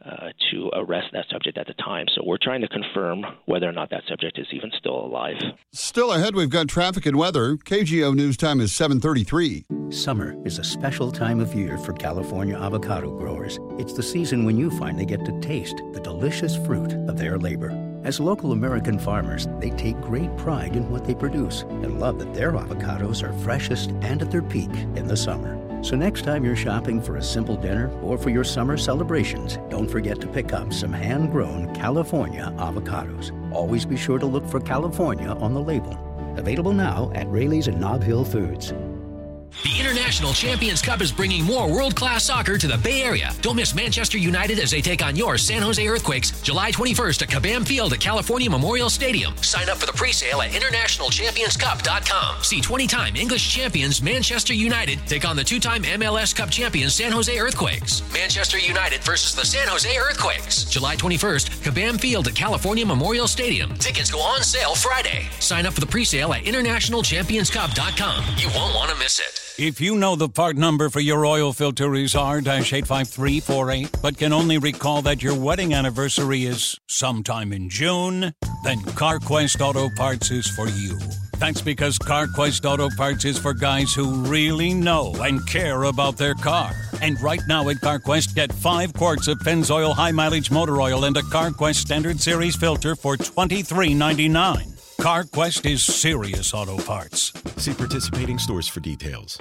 S27: uh, to arrest that subject at the time. So we're trying to confirm whether or not that subject is even still alive.
S3: Still ahead, we've got traffic and weather. K G O News Time is seven thirty-three.
S11: Summer is a special time of year for California avocado growers. It's the season when you finally get to taste the delicious fruit of their labor. As local American farmers, they take great pride in what they produce and love that their avocados are freshest and at their peak in the summer. So next time you're shopping for a simple dinner or for your summer celebrations, don't forget to pick up some hand-grown California avocados. Always be sure to look for California on the label. Available now at Rayleigh's and Nob Hill Foods.
S12: The International Champions Cup is bringing more world-class soccer to the Bay Area. Don't miss Manchester United as they take on your San Jose Earthquakes July twenty-first at Kabam Field at California Memorial Stadium. Sign up for the pre-sale at international champions cup dot com. See twenty-time English champions Manchester United take on the two-time M L S Cup champions San Jose Earthquakes. Manchester United versus the San Jose Earthquakes. July twenty-first, Kabam Field at California Memorial Stadium. Tickets go on sale Friday. Sign up for the pre-sale at international champions cup dot com. You won't want to miss it.
S13: If you know the part number for your oil filter is R eight five three four eight, but can only recall that your wedding anniversary is sometime in June, then CarQuest Auto Parts is for you. That's because CarQuest Auto Parts is for guys who really know and care about their car. And right now at CarQuest, get five quarts of Pennzoil High Mileage Motor Oil and a CarQuest Standard Series filter for twenty-three ninety-nine. CarQuest is serious auto parts.
S16: See participating stores for details.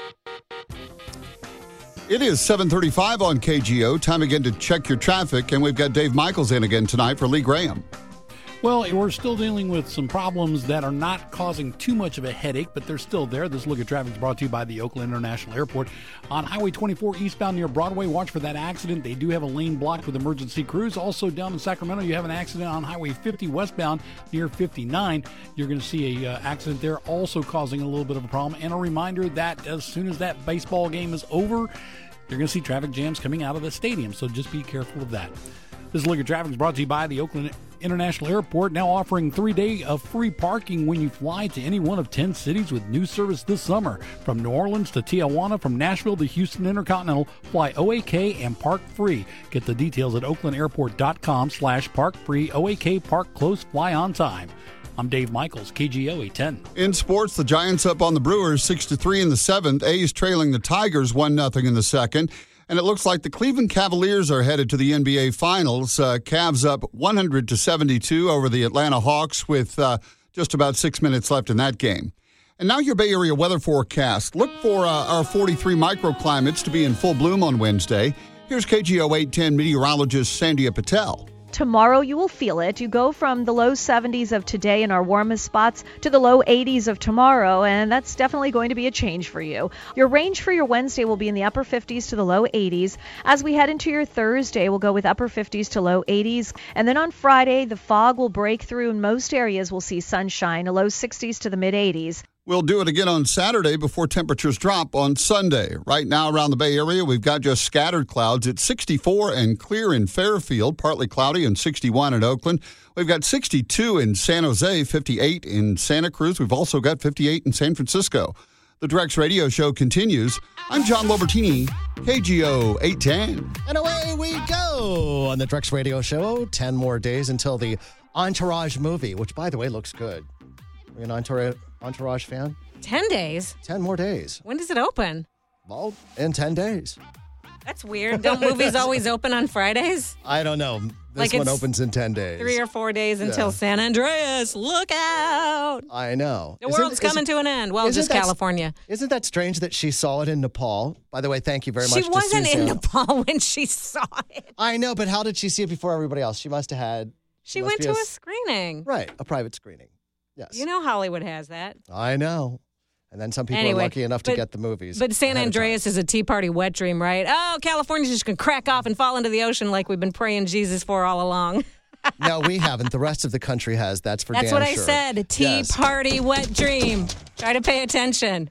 S3: It is seven thirty-five on K G O. Time again to check your traffic, and we've got Dave Michaels in again tonight for Lee Graham.
S15: Well, we're still dealing with some problems that are not causing too much of a headache, but they're still there. This look at traffic is brought to you by the Oakland International Airport. On Highway twenty-four eastbound near Broadway, watch for that accident. They do have a lane blocked with emergency crews. Also down in Sacramento, you have an accident on Highway fifty westbound near fifty-nine. You're going to see a uh, accident there also causing a little bit of a problem. And a reminder that as soon as that baseball game is over, you're going to see traffic jams coming out of the stadium, so just be careful of that. This look at traffic is brought to you by the Oakland International Airport, now offering three days of free parking when you fly to any one of ten cities with new service this summer. From New Orleans to Tijuana, from Nashville to Houston Intercontinental, fly O A K and park free. Get the details at oaklandairport.com slash park free. O A K park close, fly on time. I'm Dave Michaels, K G O eight ten.
S3: In sports, the Giants up on the Brewers six to three in the seventh. A's trailing the Tigers one nothing in the second. And it looks like the Cleveland Cavaliers are headed to the N B A Finals. Uh, Cavs up one hundred to seventy-two over the Atlanta Hawks with uh, just about six minutes left in that game. And now your Bay Area weather forecast. Look for uh, our forty-three microclimates to be in full bloom on Wednesday. Here's K G O eight ten meteorologist Sandhya Patel.
S17: Tomorrow you will feel it. You go from the low seventies of today in our warmest spots to the low eighties of tomorrow, and that's definitely going to be a change for you. Your range for your Wednesday will be in the upper fifties to the low eighties. As we head into your Thursday, we'll go with upper fifties to low eighties. And then on Friday, the fog will break through in most areas. We'll see sunshine, a low sixties to the mid eighties.
S3: We'll do it again on Saturday before temperatures drop on Sunday. Right now around the Bay Area, we've got just scattered clouds. It's sixty-four and clear in Fairfield, partly cloudy, and sixty-one in Oakland. We've got sixty-two in San Jose, fifty-eight in Santa Cruz. We've also got fifty-eight in San Francisco. The Drex Radio Show continues. I'm John Lobertini, K G O eight ten.
S2: And away we go on the Drex Radio Show. Ten more days until the Entourage movie, which, by the way, looks good. Are you an Entourage, Entourage fan?
S19: Ten days?
S2: Ten more days.
S19: When does it open?
S2: Well, in ten days.
S19: That's weird. Don't movies always open on Fridays?
S2: I don't know. This
S19: Like
S2: one
S19: it's
S2: opens in ten days.
S19: Three or four days until
S2: Yeah.
S19: San Andreas. Look out!
S2: I know.
S19: The
S2: Isn't-
S19: world's coming
S2: isn't-
S19: to an end. Well,
S2: isn't
S19: just
S2: that-
S19: California.
S2: Isn't that strange that she saw it in Nepal? By the way, thank you very much
S19: She
S2: to
S19: wasn't in
S2: Suzanne.
S19: Nepal when she saw it.
S2: I know, but how did she see it before everybody else? She must have had...
S19: She
S2: must
S19: went
S2: be
S19: to a
S2: s-
S19: screening.
S2: Right, a private screening. Yes.
S19: You know Hollywood has that.
S2: I know. And then some people
S19: Anyway,
S2: are lucky enough to
S19: but-
S2: get the movies.
S19: But San
S2: ahead of time.
S19: Andreas is a Tea Party wet dream, right? Oh, California's just going to crack off and fall into the ocean like we've been praying Jesus for all along.
S2: No, we haven't. The rest of the country has. That's for
S19: That's
S2: damn
S19: what I
S2: sure.
S19: said. Tea
S2: Yes.
S19: Party wet dream. Try to pay attention.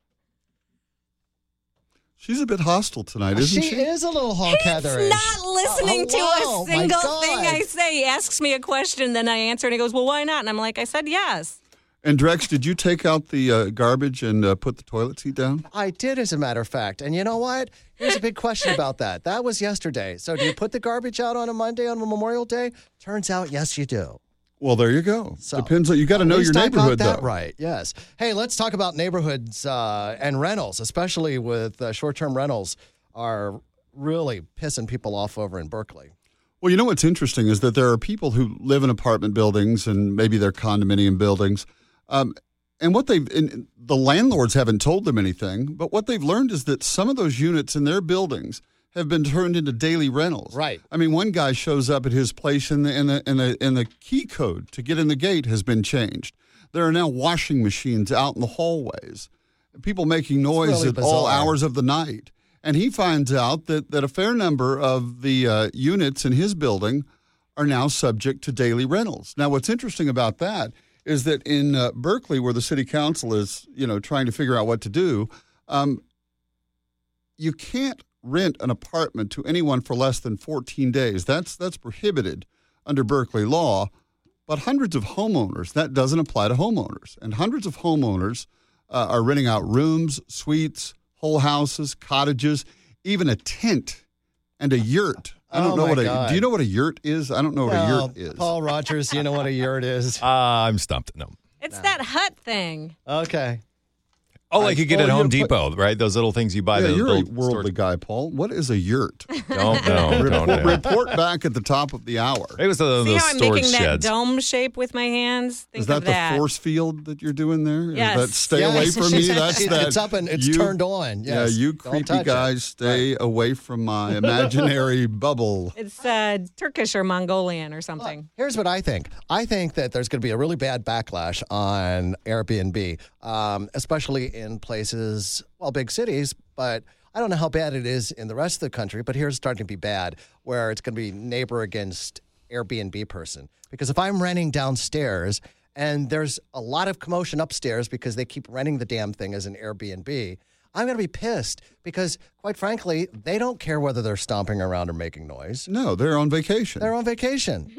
S3: She's a bit hostile tonight, isn't she?
S2: She is a little Hawk Heather.
S19: He's not listening to
S2: hello,
S19: a
S2: my
S19: single
S2: God.
S19: thing I say. He asks me a question, then I answer, and he goes, well, why not? And I'm like, I said yes.
S3: And Drex, did you take out the uh, garbage and uh, put the toilet seat down?
S2: I did, as a matter of fact. And you know what? Here's a big question about that. That was yesterday. So do you put the garbage out on a Monday on Memorial Day? Turns out, yes, you do.
S3: Well, there you go.
S2: So,
S3: Depends on, you got to know your neighborhood,
S2: I got that
S3: though.
S2: Right, yes. Hey, let's talk about neighborhoods uh, and rentals, especially with uh, short-term rentals are really pissing people off over in Berkeley.
S3: Well, you know what's interesting is that there are people who live in apartment buildings and maybe they're condominium buildings. Um, and what they've, and the landlords haven't told them anything, but what they've learned is that some of those units in their buildings have been turned into daily rentals.
S2: Right.
S3: I mean, one guy shows up at his place and the, and the, and the, and the key code to get in the gate has been changed. There are now washing machines out in the hallways, people making noise
S2: really
S3: at
S2: bizarre.
S3: all hours of the night. And he finds out that, that a fair number of the uh, units in his building are now subject to daily rentals. Now, what's interesting about that is that in uh, Berkeley, where the city council is, you know, trying to figure out what to do, um, you can't rent an apartment to anyone for less than fourteen days. That's that's prohibited under Berkeley law. But hundreds of homeowners, that doesn't apply to homeowners. And hundreds of homeowners uh, are renting out rooms, suites, whole houses, cottages, even a tent and a yurt. I don't
S2: Oh,
S3: know
S2: my
S3: what a.
S2: God.
S3: Do you know what a yurt is? I don't know what
S2: Well,
S3: a yurt is.
S2: Paul Rogers, you know what a yurt is?
S25: Uh, I'm stumped. No.
S19: It's that hut thing.
S2: Okay.
S25: Oh, like you get
S3: Oh,
S25: at Home
S3: you're-
S25: Depot, right? Those little things you buy.
S3: Yeah,
S25: the
S3: you're a
S25: little
S3: worldly guy, Paul. What is a yurt?
S25: Don't know.
S3: report,
S25: don't know.
S3: report back at the top of the hour.
S25: It was the,
S19: See
S25: those
S19: how I'm
S25: storage
S19: making that
S25: sheds.
S19: dome shape with my hands? Think
S3: Is that
S19: of
S3: the
S19: that.
S3: force field that you're doing there? Is
S19: Yes.
S3: that stay
S2: Yes.
S3: away from me? That's
S2: It-
S3: that.
S2: it's up and it's
S3: you-
S2: turned on. Yes.
S3: Yeah, you
S2: Don't
S3: creepy
S2: touch it.
S3: guys, stay away from my imaginary bubble.
S19: It's uh, Turkish or Mongolian or something.
S2: Here's what I think. I think that there's going to be a really bad backlash on Airbnb, um, especially in places, well, big cities, but I don't know how bad it is in the rest of the country, but here's starting to be bad, where it's going to be neighbor against Airbnb person. Because if I'm renting downstairs and there's a lot of commotion upstairs because they keep renting the damn thing as an Airbnb, I'm going to be pissed because, quite frankly, they don't care whether they're stomping around or making noise.
S3: No, they're on vacation.
S2: They're on vacation.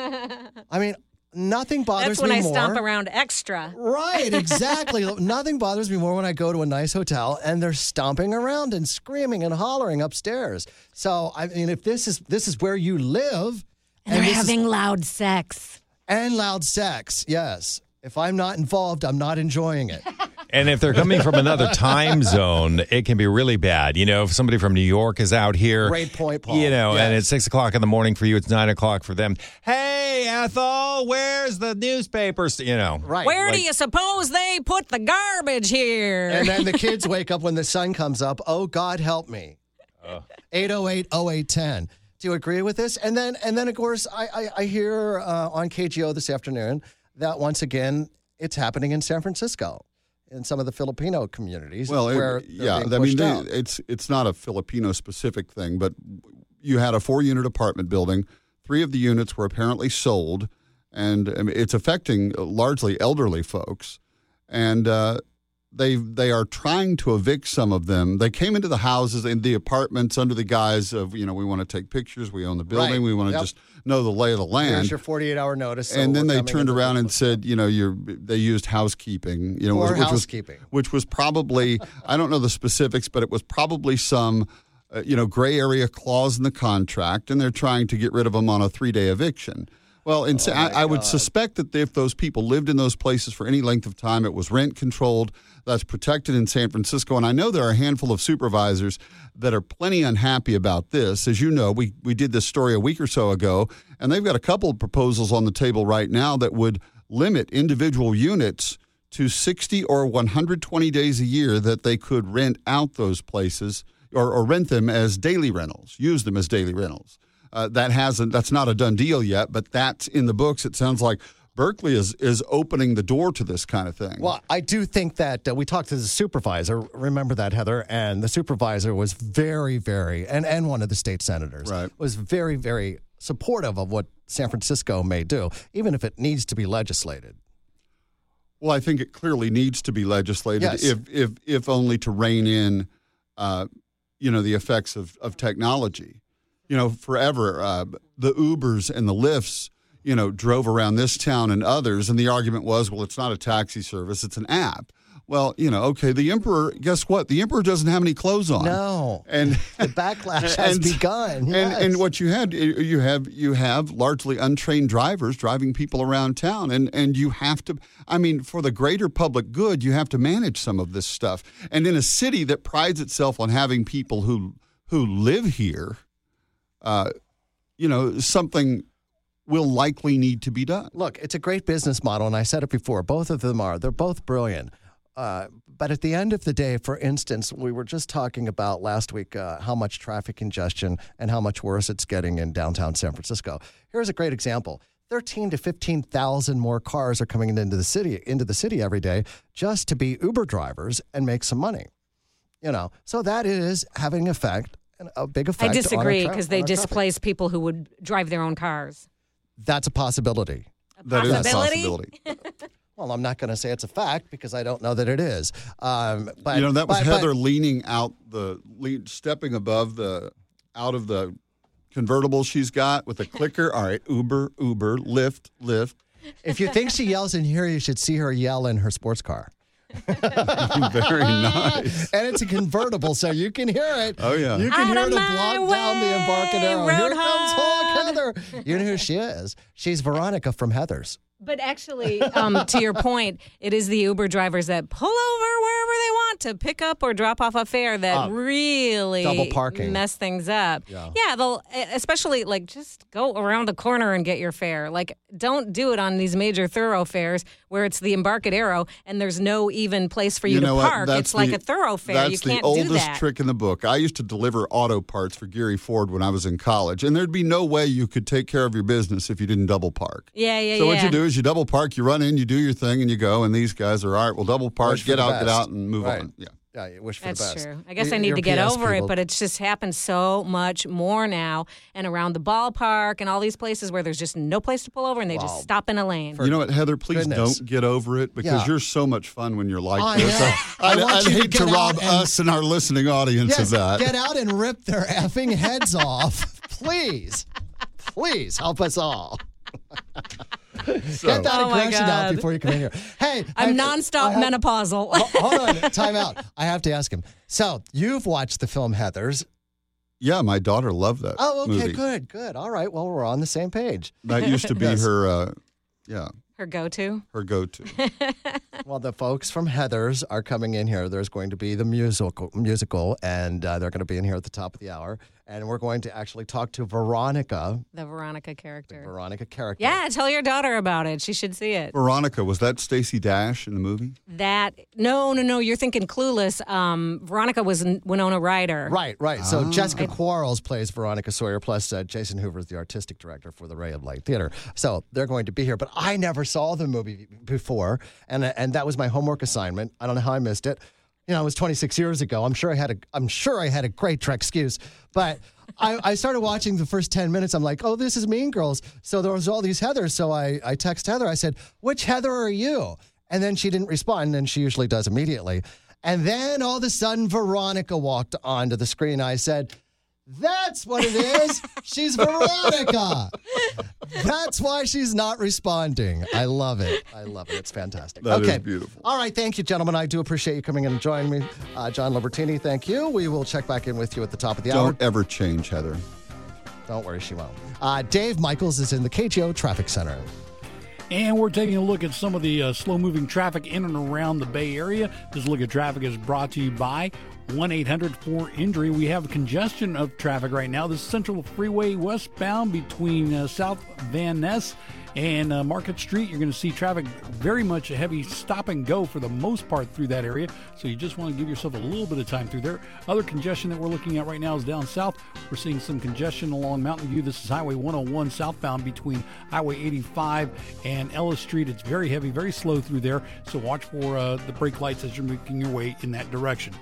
S2: I mean, nothing bothers
S19: That's when
S2: me
S19: I
S2: more.
S19: stomp around extra.
S2: Right, exactly. Nothing bothers me more when I go to a nice hotel and they're stomping around and screaming and hollering upstairs. So, I mean, if this is this is where you live,
S19: And they're
S2: this is-
S19: having loud sex.
S2: and loud sex, yes. If I'm not involved, I'm not enjoying it.
S25: And if they're coming from another time zone, it can be really bad. You know, if somebody from New York is out here,
S2: Great point, Paul.
S25: you know, and
S2: Yes.
S25: it's six o'clock in the morning for you, it's nine o'clock for them. Hey, Ethel, where's the newspapers? You know,
S2: Right.
S19: Where
S2: like-
S19: do you suppose they put the garbage here?
S2: And then the kids wake up when the sun comes up. Oh, God, help me. eight oh eight oh eight ten. Do you agree with this? And then, and then of course, I, I, I hear uh, on K G O this afternoon that once again, it's happening in San Francisco, in some of the Filipino communities.
S3: Well, it-
S2: where
S3: yeah,
S2: they're being
S3: I mean,
S2: pushed
S3: they,
S2: out.
S3: it's it's not a Filipino-specific thing, but you had a four-unit apartment building. Three of the units were apparently sold, and I mean, it's affecting largely elderly folks. And uh, they they are trying to evict some of them. They came into the houses and the apartments under the guise of, you know, we want to take pictures, we own the building,
S2: Right.
S3: we want to
S2: Yep.
S3: just know the lay of the land.
S2: Here's your forty-eight hour notice. so
S3: and then
S2: we're
S3: they
S2: coming
S3: turned
S2: into
S3: around
S2: the-
S3: and said, you know, you're they used housekeeping, you know,
S2: Or
S3: which was
S2: housekeeping.
S3: which was probably I don't know the specifics, but it was probably some uh, you know gray area clause in the contract, and they're trying to get rid of them on a three day eviction. Well, in, I, I would suspect that if those people lived in those places for any length of time, it was rent controlled. That's protected in San Francisco. And I know there are a handful of supervisors that are plenty unhappy about this. As you know, we, we did this story a week or so ago, and they've got a couple of proposals on the table right now that would limit individual units to sixty or one hundred twenty days a year that they could rent out those places or, or rent them as daily rentals, use them as daily rentals. Uh, that hasn't. That's not a done deal yet, but that's in the books. It sounds like Berkeley is is opening the door to this kind of thing.
S2: Well, I do think that uh, we talked to the supervisor. Remember that, Heather? And the supervisor was very, very, and, and one of the state senators
S3: Right.
S2: was very, very supportive of what San Francisco may do, even if it needs to be legislated.
S3: Well, I think it clearly needs to be legislated,
S2: Yes.
S3: if if if only to rein in, uh, you know, the effects of of technology. You know, forever uh, the Ubers and the Lyfts you know, drove around this town and others. And the argument was, well, it's not a taxi service, it's an app. Well, you know, okay, the emperor, guess what? The emperor doesn't have any clothes on.
S2: No.
S3: And
S2: the backlash has
S3: and,
S2: begun. Yes.
S3: And and what you had you have you have largely untrained drivers driving people around town, and and you have to, I mean, for the greater public good, you have to manage some of this stuff. And in a city that prides itself on having people who who live here, uh, you know, something will likely need to be done.
S2: Look, it's a great business model, and I said it before. Both of them are. They're both brilliant. Uh, but at the end of the day, for instance, we were just talking about last week uh, how much traffic congestion and how much worse it's getting in downtown San Francisco. Here's a great example. thirteen to fifteen thousand more cars are coming into the city into the city every day just to be Uber drivers and make some money. You know, so that is having effect, a big effect.
S19: I disagree
S2: because
S19: tra- they displace people who would drive their own cars.
S2: That's a possibility.
S19: A that possibility?
S3: is a possibility.
S2: Well, I'm not going to say it's a fact because I don't know that it is. Um, but
S3: you know, that was
S2: but,
S3: Heather
S2: but,
S3: leaning out the, lean, stepping above the, out of the convertible she's got with a clicker. All right, Uber, Uber, Lyft, Lyft.
S2: If you think she yells in here, you should see her yell in her sports car.
S3: Very nice.
S2: And it's a convertible, so you can hear it.
S3: Oh, yeah.
S2: You can
S19: Out
S2: hear
S19: of
S2: it
S19: my
S2: block down the Embarcadero.
S19: way,
S2: Here comes
S19: Roadhog.
S2: Hulk Heather. You know who she is? She's Veronica from Heathers.
S19: But actually, um, to your point, it is the Uber drivers that pull over wherever they want to pick up or drop off a fare that
S2: Uh,
S19: really
S2: double parking.
S19: mess things up.
S2: Yeah.
S19: yeah, they'll especially like just go around the corner and get your fare. Like, don't do it on these major thoroughfares where it's the Embarcadero and there's no even place for you,
S3: You know
S19: to
S3: what?
S19: park.
S3: That's
S19: It's like
S3: the-
S19: a thoroughfare.
S3: That's
S19: You can't
S3: the oldest
S19: do that.
S3: trick in the book. I used to deliver auto parts for Gary Ford when I was in college, and there'd be no way you could take care of your business if you didn't double park.
S19: Yeah, yeah,
S3: So
S19: yeah.
S3: what you do is you double park, you run in, you do your thing, and you go. And these guys are all right. Well, double park,
S2: Wish for
S3: get
S2: the
S3: out, get
S2: best.
S3: out, and move
S2: Right.
S3: on. Yeah.
S2: Yeah, you wish for
S19: That's
S2: the best.
S19: true. I guess
S2: You-
S19: I need
S2: your
S19: to get
S2: P S
S19: over
S2: people-
S19: it, but it's just happened so much more now. And around the ballpark and all these places where there's just no place to pull over and they
S2: Wow.
S19: just stop in a lane.
S3: You know what, Heather? Please
S2: goodness.
S3: don't get over it because
S2: Yeah.
S3: you're so much fun when you're like
S2: I
S3: this.
S2: know.
S3: I,
S2: I
S3: I'd,
S2: want
S3: I'd
S2: you to
S3: hate to,
S2: get out
S3: rob
S2: and-
S3: us and our listening audience
S2: Yes,
S3: of that.
S2: get out and rip their effing heads off. Please. Please help us all.
S3: So-
S2: Get that
S19: Oh, my
S2: aggression out
S19: God.
S2: before you come in here. Hey,
S19: I'm
S2: I-
S19: nonstop
S2: I have-
S19: menopausal.
S2: Ho- Hold on, time out. I have to ask him. So, you've watched the film Heathers.
S3: Yeah, my daughter loved that
S2: Oh, okay,
S3: movie.
S2: good, good. All right, well, we're on the same page.
S3: That used to be
S2: Yes.
S3: her, uh, yeah,
S19: Her go-to.
S3: her go-to.
S2: Well, the folks from Heathers are coming in here. There's going to be the musical, musical, and uh, they're going to be in here at the top of the hour. And we're going to actually talk to Veronica,
S19: The Veronica character.
S2: Veronica character.
S19: Yeah, tell your daughter about it. She should see it.
S3: Veronica, was that Stacey Dash in the movie?
S19: That no, no, no. You're thinking Clueless. Um, Veronica was N- Winona Ryder.
S2: Right, right. So
S3: Ah.
S2: Jessica Quarles plays Veronica Sawyer, plus uh, Jason Hoover is the artistic director for the Ray of Light Theater. So they're going to be here. But I never saw the movie before, and and that was my homework assignment. I don't know how I missed it. You know, it was twenty-six years ago. I'm sure I had a I'm sure I had a great Trek excuse, but I, I started watching the first ten minutes. I'm like, oh, this is Mean Girls. So there was all these Heathers. So I I text Heather. I said, which Heather are you? And then she didn't respond, and she usually does immediately. And then all of a sudden, Veronica walked onto the screen. I said, that's what it is. She's Veronica. That's why she's not responding. I love it. I love it. It's fantastic.
S3: That is
S2: okay.
S3: beautiful.
S2: All right. Thank you, gentlemen. I do appreciate you coming in and joining me. Uh, John Libertini, thank you. We will check back in with you at the top of the hour.
S3: Don't ever change, Heather.
S2: Don't worry, she won't. Uh, Dave Michaels is in the K G O Traffic Center.
S15: And we're taking a look at some of the uh, slow-moving traffic in and around the Bay Area. This look at traffic is brought to you by one eight hundred four injury. We have congestion of traffic right now. The Central Freeway westbound between uh, South Van Ness and uh, Market Street. You're going to see traffic very much a heavy stop and go for the most part through that area. So you just want to give yourself a little bit of time through there. Other congestion that we're looking at right now is down south. We're seeing some congestion along Mountain View. This is Highway one oh one southbound between Highway eighty-five and Ellis Street. It's very heavy, very slow through there. So watch for uh, the brake lights as you're making your way in that direction.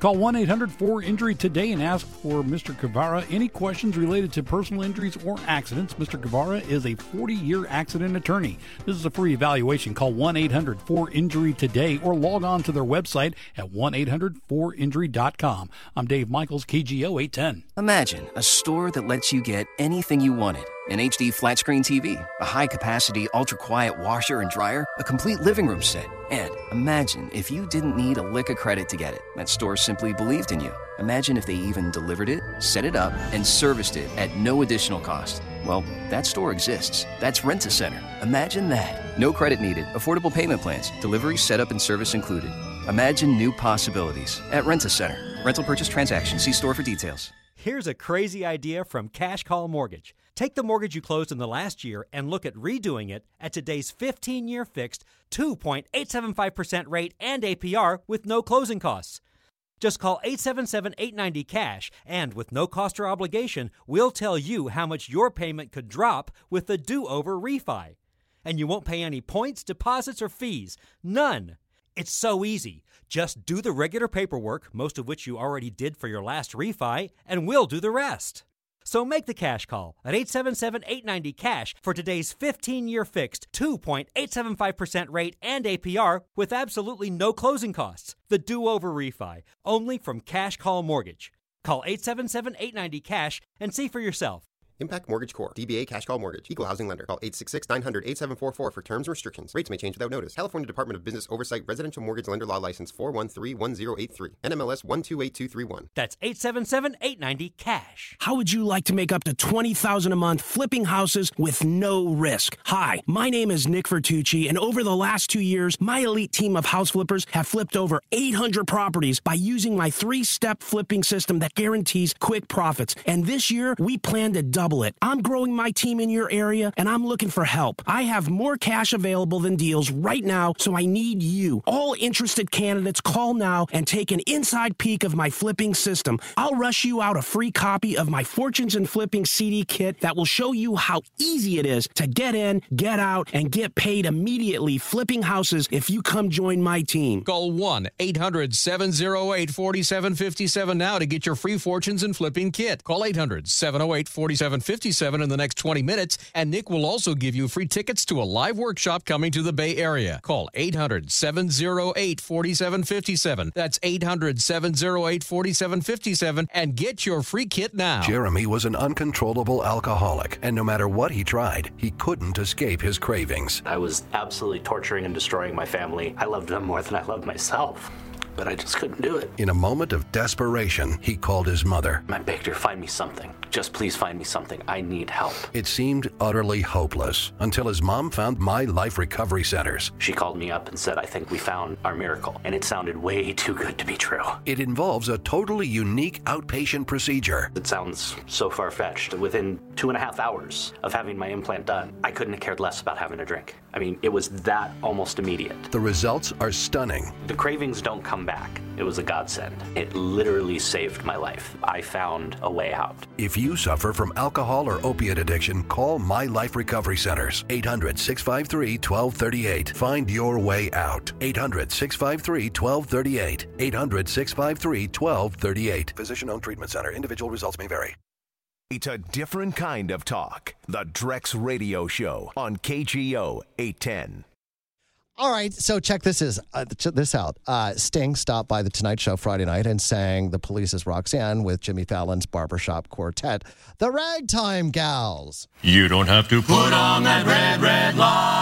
S15: Call one eight hundred four injury today and ask for Mister Guevara any questions related to personal injuries or accidents. Mister Guevara is a forty-year accident attorney. This is a free evaluation. Call one eight hundred four injury today or log on to their website at one eight hundred four injury dot com. I'm Dave Michaels, K G O eight ten.
S1: Imagine a store that lets you get anything you wanted. An H D flat-screen T V, a high-capacity, ultra-quiet washer and dryer, a complete living room set. And imagine if you didn't need a lick of credit to get it. That store simply believed in you. Imagine if they even delivered it, set it up, and serviced it at no additional cost. Well, that store exists. That's Rent-A-Center. Imagine that. No credit needed, affordable payment plans, delivery, setup, and service included. Imagine new possibilities at Rent-A-Center. Rental purchase transaction. See store for details.
S5: Here's a crazy idea from Cash Call Mortgage. Take the mortgage you closed in the last year and look at redoing it at today's fifteen-year fixed two point eight seven five percent rate and A P R with no closing costs. Just call eight seven seven, eight nine zero, CASH, and with no cost or obligation, we'll tell you how much your payment could drop with the do-over refi. And you won't pay any points, deposits, or fees. None. It's so easy. Just do the regular paperwork, most of which you already did for your last refi, and we'll do the rest. So make the cash call at eight seven seven, eight nine zero, CASH for today's fifteen-year fixed two point eight seven five percent rate and A P R with absolutely no closing costs. The do-over refi, only from Cash Call Mortgage. Call eight seven seven, eight nine zero, CASH and see for yourself.
S7: Impact Mortgage Corp. D B A Cash Call Mortgage. Equal Housing Lender. Call eight six six, nine hundred, eighty-seven forty-four for terms and restrictions. Rates may change without notice. California Department of Business Oversight Residential Mortgage Lender Law License four one three one zero eight three. N M L S one two eight two three one.
S5: That's eight seven seven, eight nine zero, CASH.
S18: How would you like to make up to twenty thousand dollars a month flipping houses with no risk? Hi, my name is Nick Vertucci, and over the last two years, my elite team of house flippers have flipped over eight hundred properties by using my three-step flipping system that guarantees quick profits. And this year, we plan to double it. I'm growing my team in your area, and I'm looking for help. I have more cash available than deals right now, so I need you. All interested candidates, call now and take an inside peek of my flipping system. I'll rush you out a free copy of my Fortunes in Flipping C D kit that will show you how easy it is to get in, get out, and get paid immediately flipping houses if you come join my team.
S6: Call one eight hundred, seven oh eight, four seven five seven now to get your free Fortunes in Flipping kit. Call eight hundred, seven oh eight, four seven five seven in the next twenty minutes, and Nick will also give you free tickets to a live workshop coming to the Bay Area. Call eight hundred, seven oh eight, four seven five seven. That's eight hundred, seven oh eight, four seven five seven and get your free kit now.
S20: Jeremy was an uncontrollable alcoholic, and no matter what he tried, he couldn't escape his cravings.
S27: I was absolutely torturing and destroying my family. I loved them more than I loved myself, but I just couldn't do it.
S20: In a moment of desperation, he called his mother.
S27: I begged her, find me something. Just please find me something. I need help.
S20: It seemed utterly hopeless until his mom found My Life Recovery Centers.
S27: She called me up and said, I think we found our miracle. And it sounded way too good to be true.
S20: It involves a totally unique outpatient procedure.
S27: It sounds so far-fetched. Within two and a half hours of having my implant done, I couldn't have cared less about having a drink. I mean, it was that almost immediate.
S20: The results are stunning.
S27: The cravings don't come back. It was a godsend. It literally saved my life. I found a way out.
S20: If you suffer from alcohol or opiate addiction, call My Life Recovery Centers. eight hundred, six five three, one two three eight. Find your way out. eight hundred, six five three, one two three eight. eight hundred, six five three, one two three eight. Physician-owned treatment center. Individual results may vary.
S14: It's a different kind of talk. The Drex Radio Show on K G O eight ten.
S2: All right, so check this is uh, check this out. Uh, Sting stopped by the Tonight Show Friday night and sang The Police's Roxanne with Jimmy Fallon's barbershop quartet, the Ragtime Gals.
S21: You don't have to put on that red, red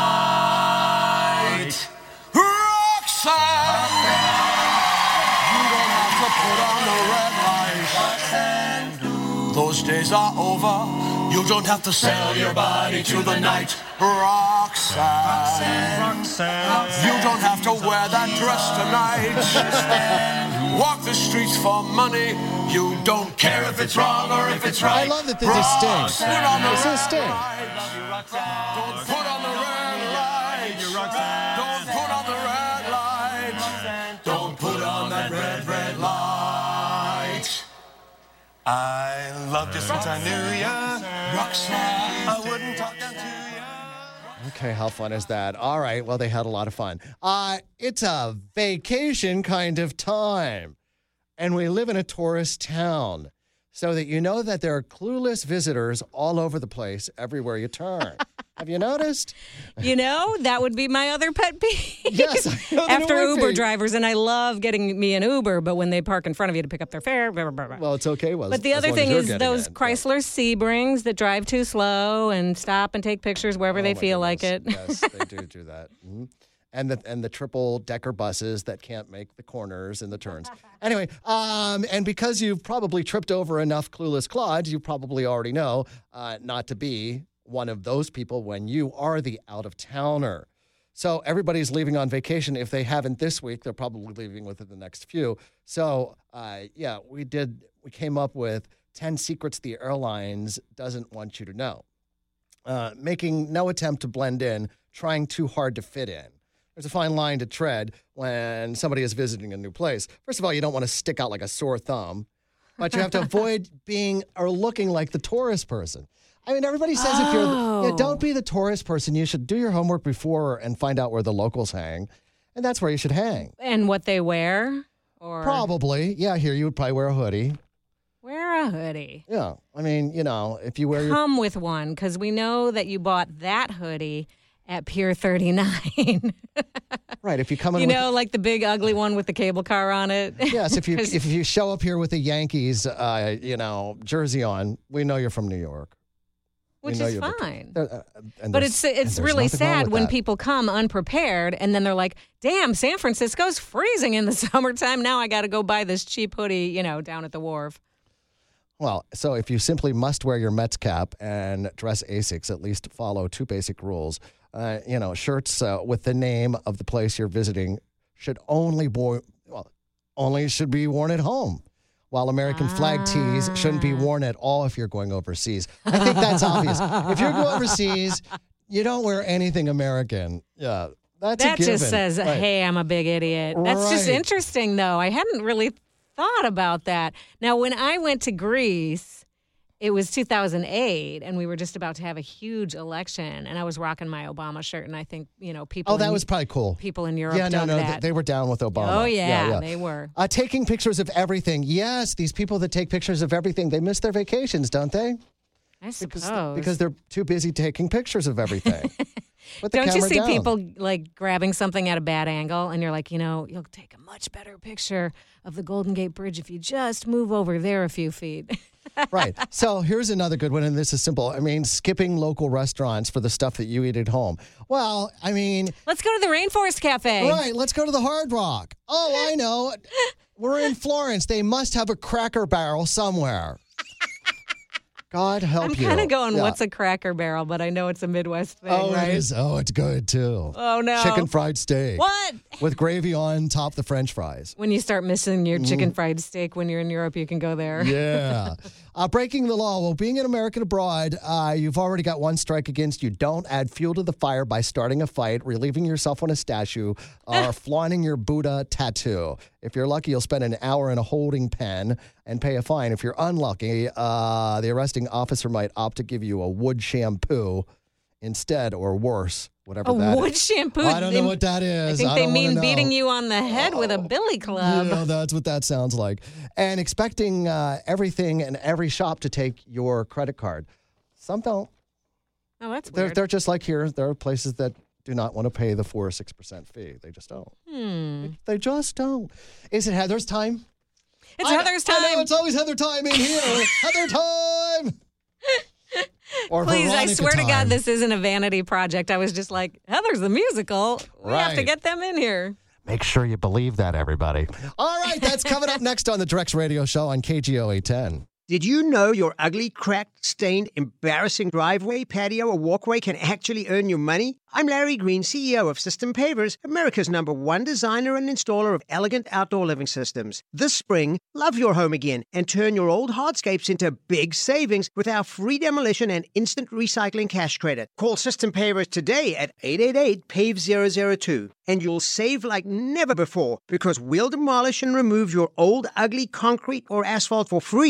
S21: light. Roxanne! You don't have to put on the red light. Those days are over. You don't have to sell your body to the night. Roxanne, Roxanne, you don't have to wear that dress tonight. Walk the streets for money. You don't care if it's wrong or if it's right.
S2: I love that this is Sting. This is Sting.
S21: Don't put on the red light. Don't put on the red light. Don't put on that red, red light. I loved you since I knew ya. Roxanne, I wouldn't talk down to ya.
S2: Okay, how fun is that? All right, well, they had a lot of fun. Uh, it's a vacation kind of time. and we live in a tourist town, so that you know that there are clueless visitors all over the place everywhere you turn. Have you noticed?
S19: You know, that would be my other pet peeve.
S2: Yes, I know that
S19: After
S2: it would
S19: Uber
S2: be.
S19: drivers, and I love getting me an Uber, but when they park in front of you to pick up their fare, blah, blah, blah, blah.
S2: Well, it's okay. Well,
S19: But the
S2: as
S19: other
S2: long as
S19: thing
S2: you're
S19: is
S2: getting
S19: those
S2: in.
S19: Chrysler Sebrings that drive too slow and stop and take pictures wherever
S2: Oh,
S19: they
S2: my
S19: feel like it.
S2: Yes, they do do that. Mhm. And the and the triple decker buses that can't make the corners and the turns. Anyway, um, and because you've probably tripped over enough clueless clods, you probably already know uh, not to be one of those people when you are the out of towner. So everybody's leaving on vacation. If they haven't this week, they're probably leaving within the next few. So uh, yeah, we did. We came up with ten secrets the airlines doesn't want you to know. Uh, making no attempt to blend in, trying too hard to fit in. There's a fine line to tread when somebody is visiting a new place. First of all, you don't want to stick out like a sore thumb, but you have to avoid being or looking like the tourist person. I mean, everybody says if you're,
S19: Oh.
S2: yeah, don't be the tourist person. You should do your homework before and find out where the locals hang, and that's where you should hang.
S19: And what they wear? Or
S2: Probably, yeah. Here, you would probably wear a hoodie.
S19: wear a hoodie.
S2: Yeah, I mean, you know, if you wear your
S19: Come with one, because we know that you bought that hoodie at Pier thirty-nine.
S2: right, if you come in,
S19: You
S2: with,
S19: know, like the big ugly one with the cable car on it.
S2: yes, if you
S19: 'Cause-
S2: if you show up here with a Yankees, uh, you know, jersey on, we know you're from New York. We
S19: Which
S2: know
S19: is
S2: you're-
S19: fine.
S2: there- uh, and
S19: But
S2: there's-
S19: it's
S2: and
S19: it's
S2: there's
S19: really
S2: nothing wrong
S19: sad
S2: with
S19: when
S2: that.
S19: people come unprepared and then they're like, "Damn, San Francisco's freezing in the summertime. Now I got to go buy this cheap hoodie, you know, down at the wharf."
S2: Well, so if you simply must wear your Mets cap and dress Asics, at least follow two basic rules. Uh, you know, shirts uh, with the name of the place you're visiting should only bo- well, only should be worn at home, while American flag tees shouldn't be worn at all if you're going overseas. I think that's obvious. If you're going overseas, you don't wear anything American. Yeah, that's
S19: that
S2: a given.
S19: just says,
S2: Right.
S19: "Hey, I'm a big idiot." That's just
S2: Right.
S19: interesting, though. I hadn't really thought about that. Now, when I went to Greece, it was two thousand eight, and we were just about to have a huge election, and I was rocking my Obama shirt, and I think, you know, people
S2: Oh, that
S19: in,
S2: was probably cool.
S19: people in Europe
S2: Yeah, no,
S19: dug
S2: no,
S19: that.
S2: they, they were down with Obama.
S19: Oh, yeah, they were.
S2: Uh, taking pictures of everything. Yes, these people that take pictures of everything, they miss their vacations, don't they?
S19: I suppose.
S2: Because, because they're too busy taking pictures of everything. Put the
S19: Don't you
S2: camera
S19: see
S2: down.
S19: people like grabbing something at a bad angle and you're like, you know, you'll take a much better picture of the Golden Gate Bridge if you just move over there a few feet.
S2: Right. So here's another good one, and this is simple. I mean, skipping local restaurants for the stuff that you eat at home. Well, I mean,
S19: Let's go to the Rainforest Cafe.
S2: right, let's go to the Hard Rock. Oh, I know. We're in Florence. They must have a Cracker Barrel somewhere. God help
S19: I'm
S2: you.
S19: kind of going,
S2: Yeah.
S19: what's a Cracker Barrel? But I know it's a Midwest thing,
S2: Oh,
S19: right?
S2: it is. Oh, it's good, too.
S19: Oh, no.
S2: Chicken fried steak.
S19: What?
S2: With gravy on top the French fries.
S19: When you start missing your
S2: Mm.
S19: chicken fried steak when you're in Europe, you can go there.
S2: Yeah. uh, breaking the law. Well, being an American abroad, uh, you've already got one strike against you. Don't add fuel to the fire by starting a fight, relieving yourself on a statue, or flaunting your Buddha tattoo. If you're lucky, you'll spend an hour in a holding pen and pay a fine. If you're unlucky, uh, the arresting officer might opt to give you a wood shampoo instead, or worse, whatever
S19: A
S2: that
S19: wood
S2: is.
S19: shampoo?
S2: I don't know
S19: They-
S2: what that is.
S19: I think
S2: I
S19: they
S2: don't wanna
S19: mean
S2: know.
S19: beating you on the head with a billy club.
S2: Yeah, that's what that sounds like. And expecting uh, everything and every shop to take your credit card. Some don't.
S19: Oh, that's
S2: They're,
S19: weird.
S2: they're just like here. There are places that do not want to pay the four or six percent fee. They just don't.
S19: Hmm.
S2: They just don't. Is it Heather's time?
S19: It's
S2: I-
S19: Heather's
S2: I know,
S19: time.
S2: it's always Heather time in here. Heather time. Or
S19: Please, I
S2: Veronica
S19: swear to
S2: time.
S19: God, this isn't a vanity project. I was just like, Heather's the musical. We have to
S2: Right.
S19: get them in here.
S2: Make sure you believe that, everybody. All right, that's coming up next on the Drex Radio Show on K G O eight ten.
S4: Did you know your ugly, cracked, stained, embarrassing driveway, patio, or walkway can actually earn you money? I'm Larry Green, C E O of System Pavers, America's number one designer and installer of elegant outdoor living systems. This spring, love your home again and turn your old hardscapes into big savings with our free demolition and instant recycling cash credit. Call System Pavers today at eight eight eight, P A V E zero zero two and you'll save like never before because we'll demolish and remove your old, ugly concrete or asphalt for free and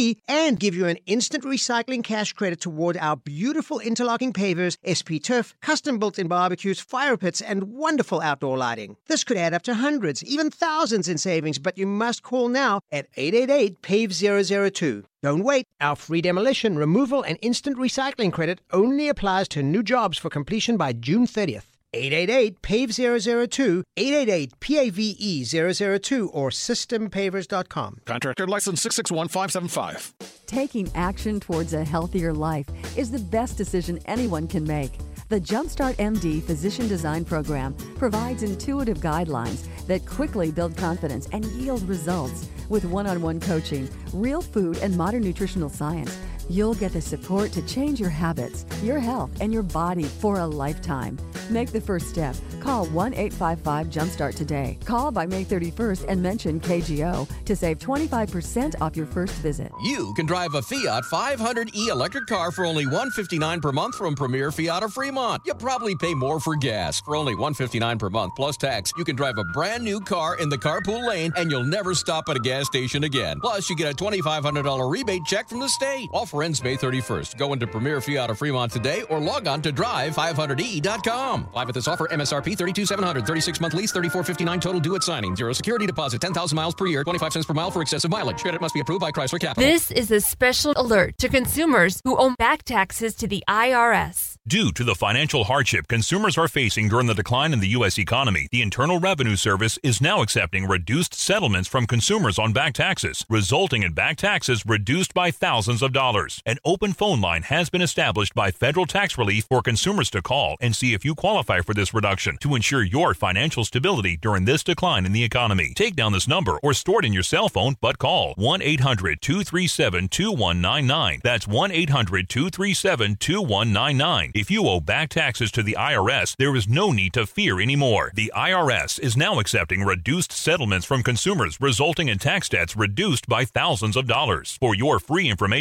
S4: and give you an instant recycling cash credit toward our beautiful interlocking pavers, S P Turf, custom built-in barbecues, fire pits, and wonderful outdoor lighting. This could add up to hundreds, even thousands in savings, but you must call now at eight eight eight, P A V E zero zero two. Don't wait. Our free demolition, removal, and instant recycling credit only applies to new jobs for completion by June thirtieth. eight eight eight, P A V E zero zero two, eight eight eight, P A V E zero zero two, or system pavers dot com.
S8: Contractor license six six one five seven five.
S9: Taking action towards a healthier life is the best decision anyone can make. The Jumpstart M D Physician Design Program provides intuitive guidelines that quickly build confidence and yield results. With one-on-one coaching, real food, and modern nutritional science, you'll get the support to change your habits, your health, and your body for a lifetime. Make the first step. Call one eight five five jumpstart today. Call by May thirty-first and mention K G O to save twenty-five percent off your first visit.
S6: You can drive a Fiat five hundred E electric car for only one hundred fifty-nine dollars per month from Premier Fiat of Fremont. You probably pay more for gas. For only one hundred fifty-nine dollars per month plus tax, you can drive a brand new car in the carpool lane and you'll never stop at a gas station again. Plus, you get a twenty-five hundred dollars rebate check from the state. Offer ends May thirty-first. Go into Premier Fiat of Fremont today or log on to drive five hundred e dot com. Live at this offer, M S R P thirty-two thousand seven hundred dollars, thirty-six month lease, thirty-four fifty-nine total due at signing. Zero security deposit, ten thousand miles per year, twenty-five cents per mile for excessive mileage. Credit must be approved by Chrysler Capital.
S10: This is a special alert to consumers who owe back taxes to the I R S.
S22: Due to the financial hardship consumers are facing during the decline in the U S economy, the Internal Revenue Service is now accepting reduced settlements from consumers on back taxes, resulting in back taxes reduced by thousands of dollars. An open phone line has been established by Federal Tax Relief for consumers to call and see if you qualify for this reduction to ensure your financial stability during this decline in the economy. Take down this number or store it in your cell phone, but call one eight hundred, two three seven, two one nine nine. That's one eight hundred, two three seven, two one nine nine. If you owe back taxes to the I R S, there is no need to fear anymore. The I R S is now accepting reduced settlements from consumers, resulting in tax debts reduced by thousands of dollars. For your free information,